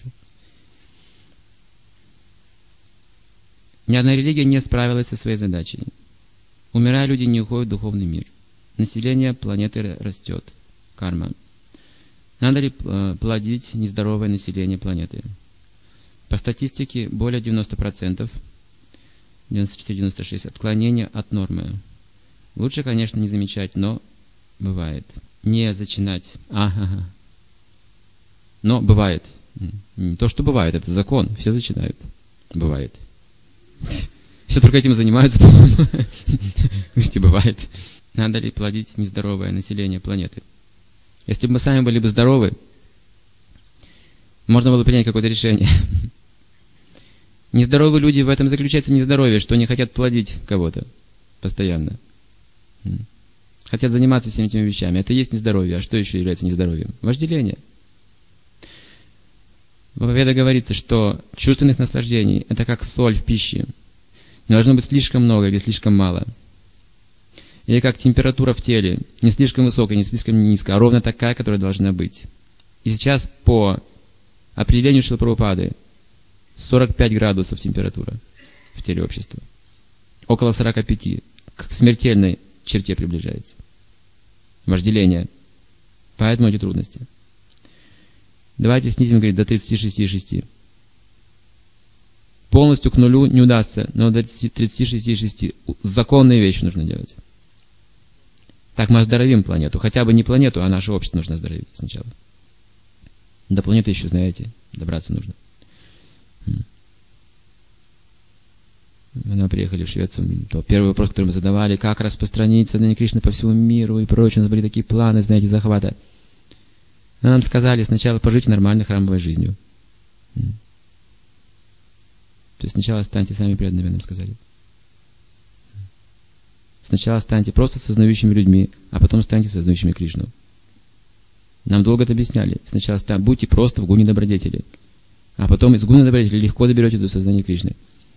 Ни одна религия не справилась со своей задачей. Умирая, люди не уходят в духовный мир. Население планеты растет. Карма. Надо ли плодить нездоровое население планеты? По статистике, более девяноста процентов, девяносто четыре - девяносто шесть, отклонения от нормы. Лучше, конечно, не замечать, но бывает. Не зачинать. Ага. Но бывает. Не то, что бывает, это закон. Все зачинают. Бывает. Все только этим занимаются, по-моему. Видите, бывает. Надо ли плодить нездоровое население планеты? Если бы мы сами были бы здоровы, можно было принять какое-то решение. Нездоровые люди, в этом заключается нездоровье, что они хотят плодить кого-то постоянно. Хотят заниматься всеми этими вещами. Это и есть нездоровье. А что еще является нездоровьем? Вожделение. В Веде говорится, что чувственных наслаждений – это как соль в пище. Не должно быть слишком много или слишком мало. Или как температура в теле. Не слишком высокая, не слишком низкая, а ровно такая, которая должна быть. И сейчас по определению Шрилы Прабхупады сорок пять градусов температура в теле общества. Около сорока пяти. К смертельной черте приближается. Вожделение. Поэтому эти трудности. Давайте снизим, говорит, до тридцати шести и шести. Полностью к нулю не удастся, но до тридцати шести и шести законные вещи нужно делать. Так мы оздоровим планету. Хотя бы не планету, а наше общество нужно оздоровить сначала. До планеты еще, знаете, добраться нужно. Мы приехали в Швецию, то первый вопрос, который мы задавали, как распространить сознание Кришны по всему миру и прочее. У нас были такие планы, знаете, захвата. Но нам сказали сначала пожить нормальной храмовой жизнью. То есть сначала станьте сами преданными, нам сказали. Сначала станьте просто сознающими людьми, а потом станьте сознающими Кришну. Нам долго это объясняли. Сначала стан, будьте просто в гуне добродетели, а потом из гуны добродетели легко доберете до сознания Кришны.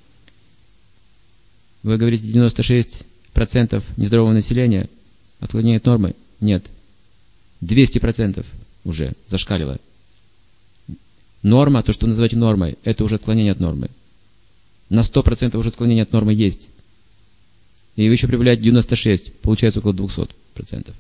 Вы говорите, девяносто шесть процентов нездорового населения отклонение от нормы? Нет. двести процентов уже зашкалило. Норма, то, что вы называете нормой, это уже отклонение от нормы. На сто процентов уже отклонение от нормы есть. И вы еще прибавляете девяносто шесть, получается около двухсот процентов.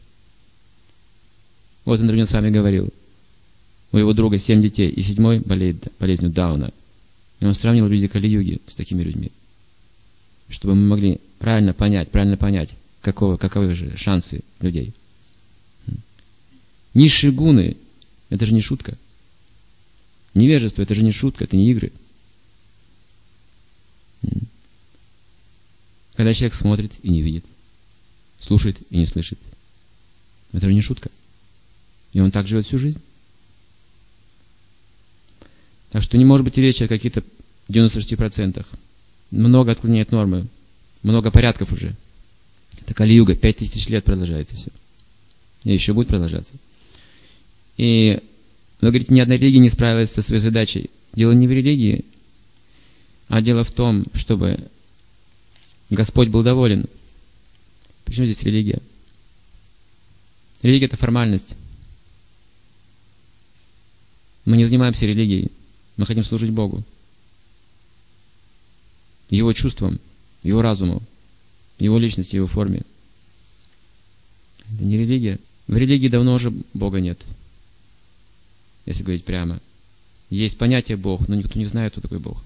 Вот Андрей с вами говорил. У его друга семь детей, и седьмой болеет болезнью Дауна. И он сравнил люди Кали-юги с такими людьми. Чтобы мы могли правильно понять, правильно понять, какого, каковы же шансы людей. Низшие гуны – это же не шутка. Невежество – это же не шутка, это не игры. Когда человек смотрит и не видит, слушает и не слышит, это же не шутка. И он так живет всю жизнь. Так что не может быть речи о каких-то девяноста шести процентах. Много отклонений от нормы, много порядков уже. Это Кали-юга, пять тысяч лет продолжается все. И еще будет продолжаться. И вы говорите, ни одна религия не справилась со своей задачей. Дело не в религии, а дело в том, чтобы Господь был доволен. Почему здесь религия? Религия – это формальность. Мы не занимаемся религией. Мы хотим служить Богу. Его чувствам, Его разуму, Его личности, Его форме. Это не религия. В религии давно уже Бога нет. Если говорить прямо. Есть понятие Бог, но никто не знает, кто такой Бог.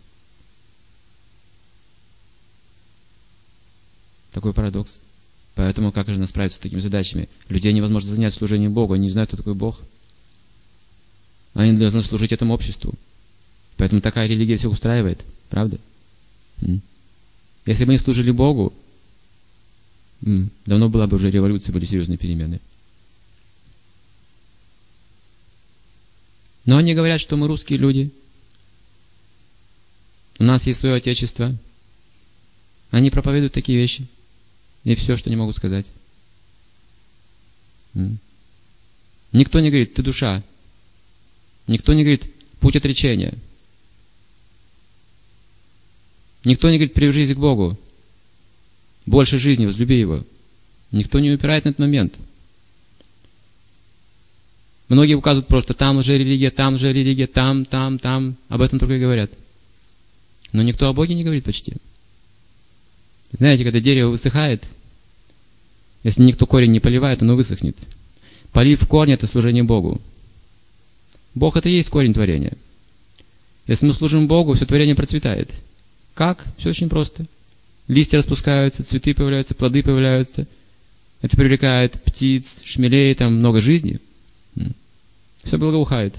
Такой парадокс. Поэтому как же нам справиться с такими задачами? Людей невозможно занять служением Богу, они не знают, кто такой Бог. Они должны служить этому обществу. Поэтому такая религия всех устраивает. Правда? Если бы они служили Богу, давно была бы уже революция, были серьезные перемены. Но они говорят, что мы русские люди. У нас есть свое отечество. Они проповедуют такие вещи. И все, что они могут сказать. Никто не говорит, ты душа. Никто не говорит, путь отречения. Никто не говорит, привяжись к Богу. Больше жизни, возлюби Его. Никто не упирает на этот момент. Многие указывают просто, там уже религия, там уже религия, там, там, там. Об этом только и говорят. Но никто о Боге не говорит почти. Знаете, когда дерево высыхает, Если никто корень не поливает, оно высохнет. Полив корня – это служение Богу. Бог – это и есть корень творения. Если мы служим Богу, все творение процветает. Как? Все очень просто. Листья распускаются, цветы появляются, плоды появляются. Это привлекает птиц, шмелей, там много жизни. Все благоухает.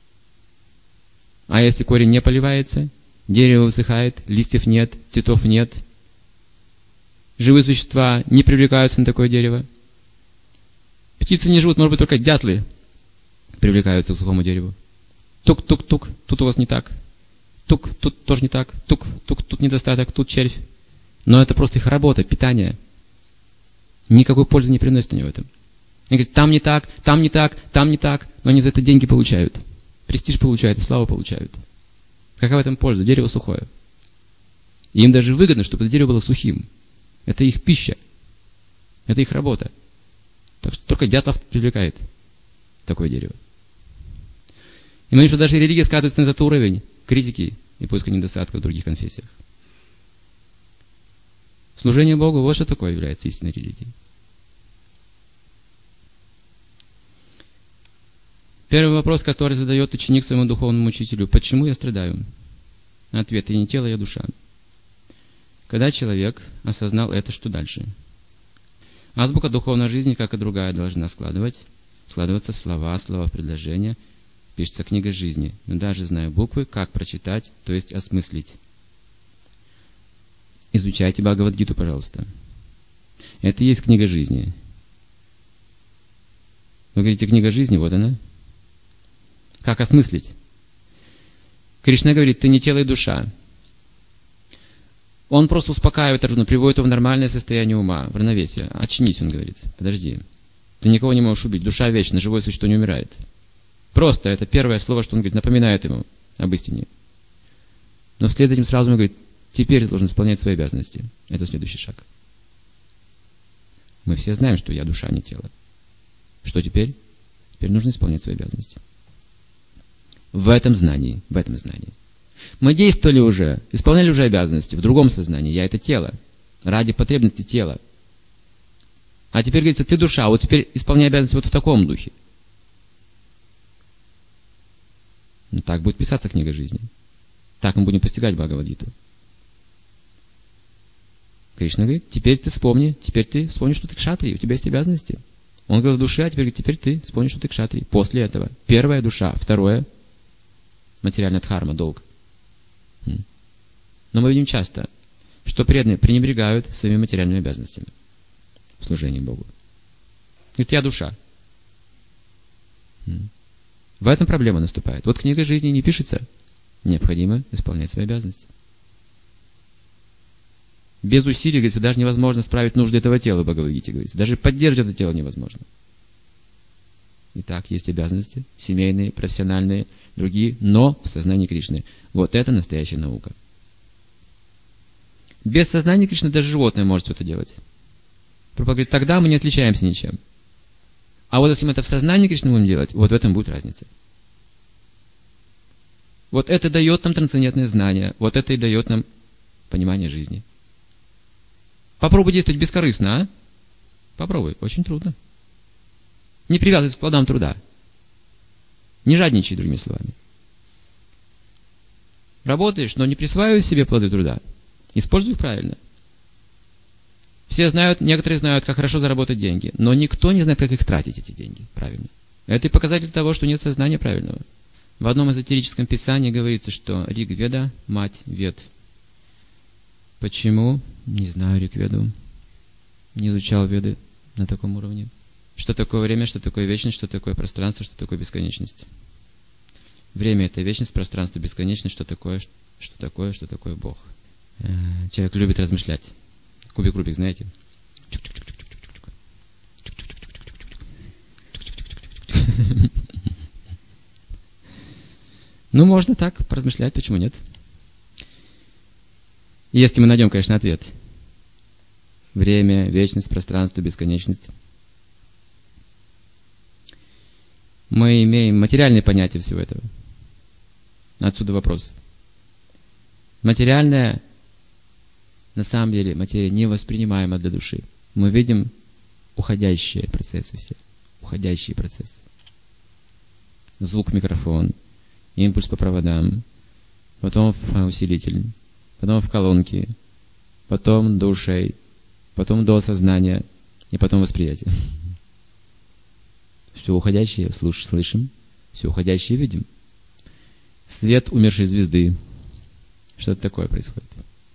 А если корень не поливается, дерево высыхает, листьев нет, цветов нет, живые существа не привлекаются на такое дерево. Птицы не живут, может быть, только дятлы привлекаются к сухому дереву. Тук-тук-тук, тут у вас не так. Тук, тут тоже не так. Тук, тук, тут недостаток, тут червь. Но это просто их работа, питание. Никакой пользы не приносит они в этом. Они говорят, там не так, там не так, там не так, но они за это деньги получают. Престиж получают и славу получают. Какая в этом польза? Дерево сухое. И им даже выгодно, чтобы это дерево было сухим. Это их пища. Это их работа. Так что только дятлов привлекает такое дерево. И мы видим, что даже религия скатывается на этот уровень критики и поиска недостатков в других конфессиях. Служение Богу, вот что такое является истинной религией. Первый вопрос, который задает ученик своему духовному учителю: почему я страдаю? Ответ: я не тело, я душа. Когда человек осознал это, что дальше? Азбука духовной жизни, как и другая, должна складывать, складываться в слова, слова в предложения. Пишется книга жизни. Но даже зная буквы, как прочитать, то есть осмыслить. Изучайте Бхагавад-гиту, пожалуйста. Это и есть книга жизни. Вы говорите, книга жизни, вот она. Как осмыслить? Кришна говорит, ты не тело и душа. Он просто успокаивает Арджуну, приводит его в нормальное состояние ума, в равновесие. Очнись, он говорит. Подожди. Ты никого не можешь убить. Душа вечна, живое существо не умирает. Просто это первое слово, что он говорит, напоминает ему об истине. Но вслед за этим сразу он говорит, теперь ты должен исполнять свои обязанности. Это следующий шаг. Мы все знаем, что я душа, а не тело. Что теперь? Теперь нужно исполнять свои обязанности. В этом знании, в этом знании. Мы действовали уже, исполняли уже обязанности в другом сознании. Я это тело, ради потребностей тела. А теперь говорится, ты душа, вот теперь исполняй обязанности вот в таком духе. Ну, так будет писаться книга жизни. Так мы будем постигать Бхагавад-гиту. Кришна говорит, теперь ты вспомни, теперь ты вспомни, что ты кшатрий, у тебя есть обязанности. Он говорил, душа, а теперь говорит, теперь ты вспомни, что ты кшатрий. После этого. Первая душа, второе материальная дхарма, долг. Но мы видим часто, что преданные пренебрегают своими материальными обязанностями в служении Богу. Говорит, я душа. В этом проблема наступает. Вот книга жизни не пишется. Необходимо исполнять свои обязанности. Без усилий, говорится, даже невозможно справить нужды этого тела, в Бхагавад-гите говорится. Даже поддерживать это тело невозможно. Итак, есть обязанности, семейные, профессиональные, другие, но в сознании Кришны. Вот это настоящая наука. Без сознания Кришны даже животное может все это делать. Прабхупада говорит, тогда мы не отличаемся ничем. А вот если мы это в сознании Кришны будем делать, вот в этом будет разница. Вот это дает нам трансцендентное знание, вот это и дает нам понимание жизни. Попробуй действовать бескорыстно, а? Попробуй, очень трудно. Не привязывайся к плодам труда. Не жадничай, другими словами. Работаешь, но не присваивай себе плоды труда. Используй их правильно. Все знают, некоторые знают, как хорошо заработать деньги, но никто не знает, как их тратить, эти деньги, правильно. Это и показатель того, что нет сознания правильного. В одном эзотерическом писании говорится, что Риг-веда – мать вед. Почему? Не знаю Риг-веду. Не изучал веды на таком уровне. Что такое время, что такое вечность, что такое пространство, что такое бесконечность. Время – это вечность, пространство – бесконечность, что такое, что такое, что такое Бог. Человек любит размышлять. Кубик Рубик, знаете? Ну, можно так поразмышлять, почему нет? Если мы найдем, конечно, ответ. Время, вечность, пространство, бесконечность. Мы имеем материальные понятия всего этого. Отсюда вопрос. Материальная, на самом деле, материя невоспринимаема для души. Мы видим уходящие процессы все. Уходящие процессы. Звук в микрофон, импульс по проводам, потом в усилитель, потом в колонки, потом до ушей, потом до сознания и потом восприятие. Все уходящее слышим, все уходящее видим. Свет умершей звезды. Что-то такое происходит.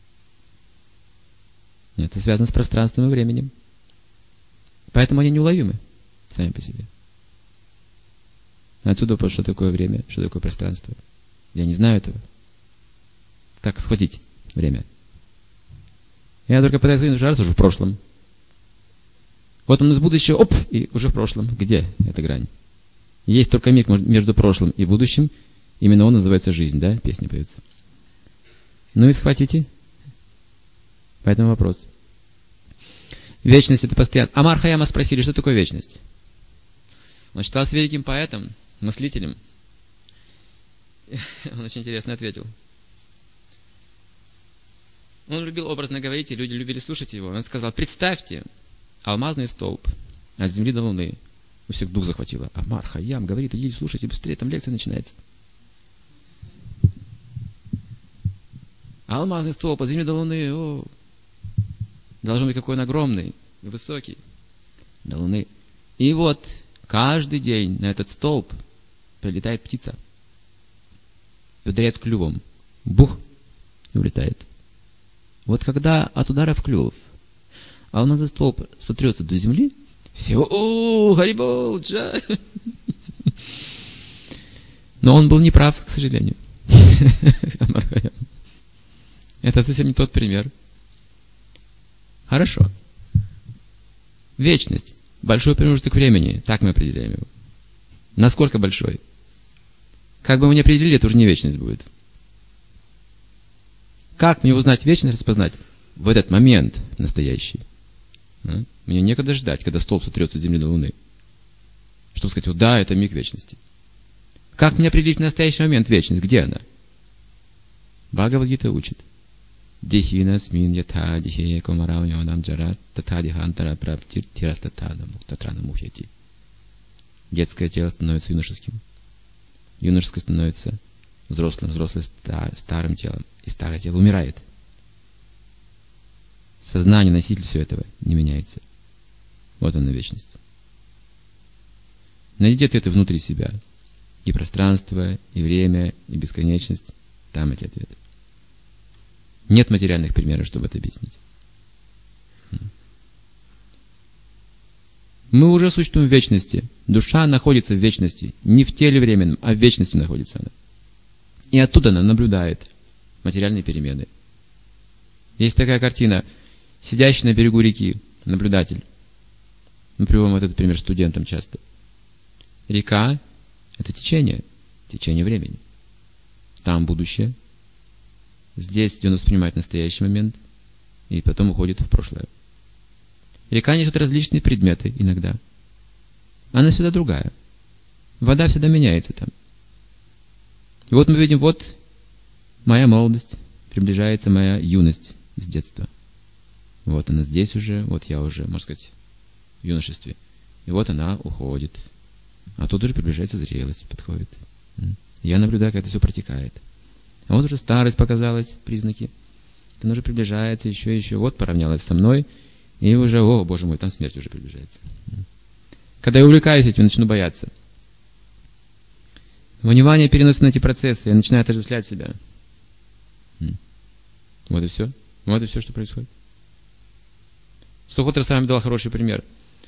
Это связано с пространством и временем. Поэтому они неуловимы сами по себе. Отсюда вопрос, что такое время, что такое пространство. Я не знаю этого. Как схватить время? Я только пытаюсь сказать, что раз уже в прошлом. Вот он из будущего, оп, и уже в прошлом. Где эта грань? Есть только миг между прошлым и будущим. Именно он называется жизнь, да? Песня поется. Ну и схватите. Поэтому вопрос. Вечность — это постоянство. Амар Хаяма спросили, что такое вечность? Он считался великим поэтом, мыслителем. Он очень интересно ответил. Он любил образно говорить, и люди любили слушать его. Он сказал: представьте алмазный столб от земли до луны. У всех дух захватило. Амар Хаям говорит: идите слушайте быстрее, там лекция начинается. Алмазный столб от земли до луны. О, должен быть какой он огромный и высокий. До луны. И вот каждый день на этот столб прилетает птица. И ударяет клювом. Бух! И улетает. Вот когда от ударов клювов алмазный столб сотрется до земли, все: о, Харибол, Джай! Но он был неправ, к сожалению. Это совсем не тот пример. Хорошо. Вечность. Большой промежуток времени. Так мы определяем его. Насколько большой? Как бы мы ни определили, это уже не вечность будет. Как мне узнать вечность, распознать в этот момент настоящий? А? Мне некогда ждать, когда столб сотрется от земли до луны. Чтобы сказать: вот да, это миг вечности. Как мне определить в настоящий момент вечность? Где она? Бхагавад-гита учит. Дихина смин ятха дихе комаравнёнам джарат татха дихантара праптир тирастатана муктатрана мухьяти. Детское тело становится юношеским. Юношеское становится взрослым, взрослое стар, старым телом. И старое тело умирает. Сознание, носитель всего этого не меняется. Вот она, вечность. Найдите ответы внутри себя. И пространство, и время, и бесконечность. Там эти ответы. Нет материальных примеров, чтобы это объяснить. Мы уже существуем в вечности. Душа находится в вечности. Не в теле временном, а в вечности находится она. И оттуда она наблюдает материальные перемены. Есть такая картина. Сидящий на берегу реки наблюдатель. Мы приводим этот пример студентам часто. Река — это течение. Течение времени. Там будущее. Здесь он воспринимает настоящий момент и потом уходит в прошлое. Река несет различные предметы иногда. Она всегда другая. Вода всегда меняется там. И вот мы видим, вот моя молодость, приближается моя юность с детства. Вот она здесь уже, вот я уже, можно сказать, в юношестве. И вот она уходит. А тут уже приближается зрелость, подходит. Я наблюдаю, как это все протекает. А вот уже старость показалась, признаки. Она уже приближается, еще и еще. Вот поравнялась со мной. И уже, о, боже мой, там смерть уже приближается. Когда я увлекаюсь этим, начну бояться. Внимание переносится на эти процессы. Я начинаю отождествлять себя. Вот и все. Вот и все, что происходит. Сухотра с вами дал хороший пример.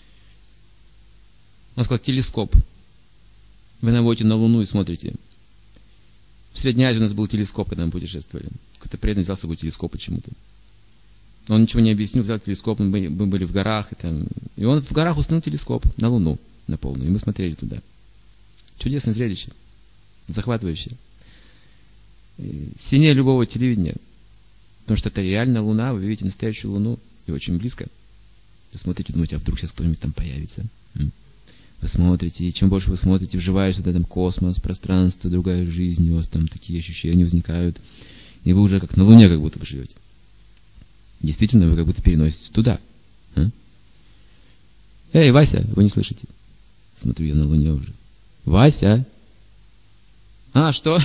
Он сказал: телескоп. Вы наводите на Луну и смотрите. В Средней Азии у нас был телескоп, когда мы путешествовали. Какой-то преданный взял с собой телескоп почему-то. Он ничего не объяснил, взял телескоп, мы были, мы были в горах. И, там, и он в горах установил телескоп на Луну, на полную. И мы смотрели туда. Чудесное зрелище. Захватывающее. И сильнее любого телевидения. Потому что это реально Луна, вы видите настоящую Луну. И очень близко. Вы смотрите, думаете, а вдруг сейчас кто-нибудь там появится. Вы смотрите, и чем больше вы смотрите, вживаешься в этот космос, пространство, другая жизнь, у вас там такие ощущения возникают. И вы уже как на Луне как будто вы живете. Действительно, вы как будто переноситесь туда. А? Эй, Вася, вы не слышите? Смотрю я на Луне уже. Вася? А, что?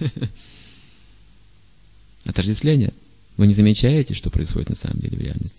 Отождествление. Вы не замечаете, что происходит на самом деле в реальности?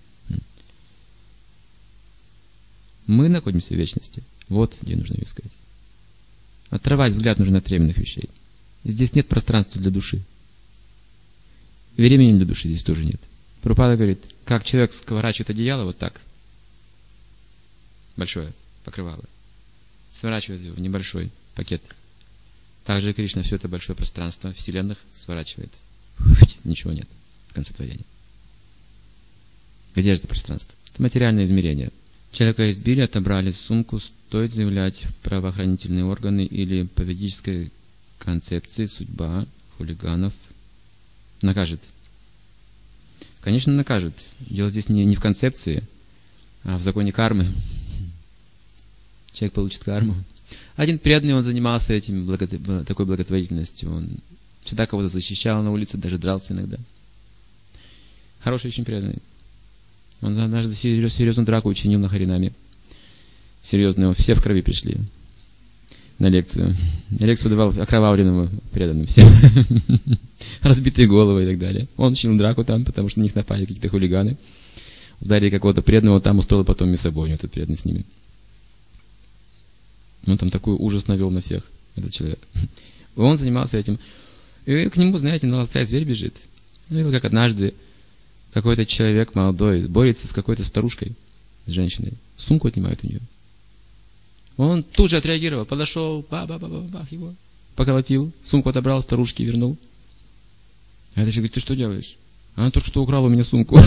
Мы находимся в вечности. Вот где нужно ее искать. Отрывать взгляд нужно от временных вещей. Здесь нет пространства для души. Времени для души здесь тоже нет. Прабхупада говорит, как человек сворачивает одеяло вот так, большое покрывало, сворачивает его в небольшой пакет. Также Кришна все это большое пространство вселенных сворачивает. Ничего нет в конце творения. Где же это пространство? Это материальное измерение. Человека избили, отобрали сумку, стоит заявлять правоохранительные органы или по ведической концепции судьба хулиганов накажет. Конечно, накажет. Дело здесь не, не в концепции, а в законе кармы. Человек получит карму. Один преданный, он занимался этим, благо, такой благотворительностью. Он всегда кого-то защищал на улице, даже дрался иногда. Хороший очень преданный. Он однажды серьез, серьезную драку учинил на Харинаме. Серьезную, все в крови пришли на лекцию. На лекцию давал окровавленному преданным всем. Разбитые головы и так далее. Он учинил драку там, потому что на них напали какие-то хулиганы. Ударили какого-то преданного, там устроил потом мясобойню, этот преданный с ними. Он там такой ужас навел на всех, этот человек. Он занимался этим. И к нему, знаете, на лося зверь бежит. Я видел, как однажды какой-то человек молодой борется с какой-то старушкой, с женщиной. Сумку отнимают у нее. Он тут же отреагировал, подошел, ба-ба-ба-ба-бах его, поколотил, сумку отобрал, старушке вернул. А этот человек говорит, ты что делаешь? Она только что украла у меня сумку.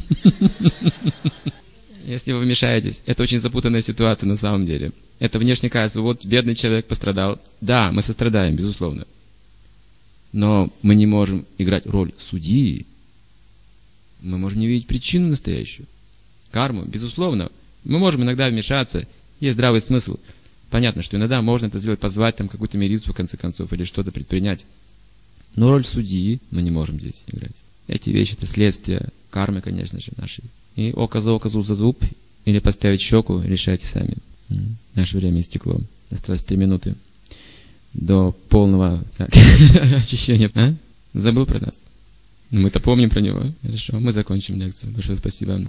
Если вы вмешаетесь, это очень запутанная ситуация на самом деле. Это внешне кажется, вот бедный человек пострадал. Да, мы сострадаем, безусловно. Но мы не можем играть роль судьи. Мы можем не видеть причину настоящую. Карму, безусловно. Мы можем иногда вмешаться. Есть здравый смысл. Понятно, что иногда можно это сделать, позвать там какую-то милицию в конце концов, или что-то предпринять. Но роль судьи мы не можем здесь играть. Эти вещи — это следствие кармы, конечно же, нашей. И око за око, зуб за зуб, или поставить щеку, решайте сами. Наше время истекло. Осталось три минуты до полного как, очищения. А? Забыл про нас? Мы-то помним про него. Хорошо, мы закончим лекцию. Большое спасибо.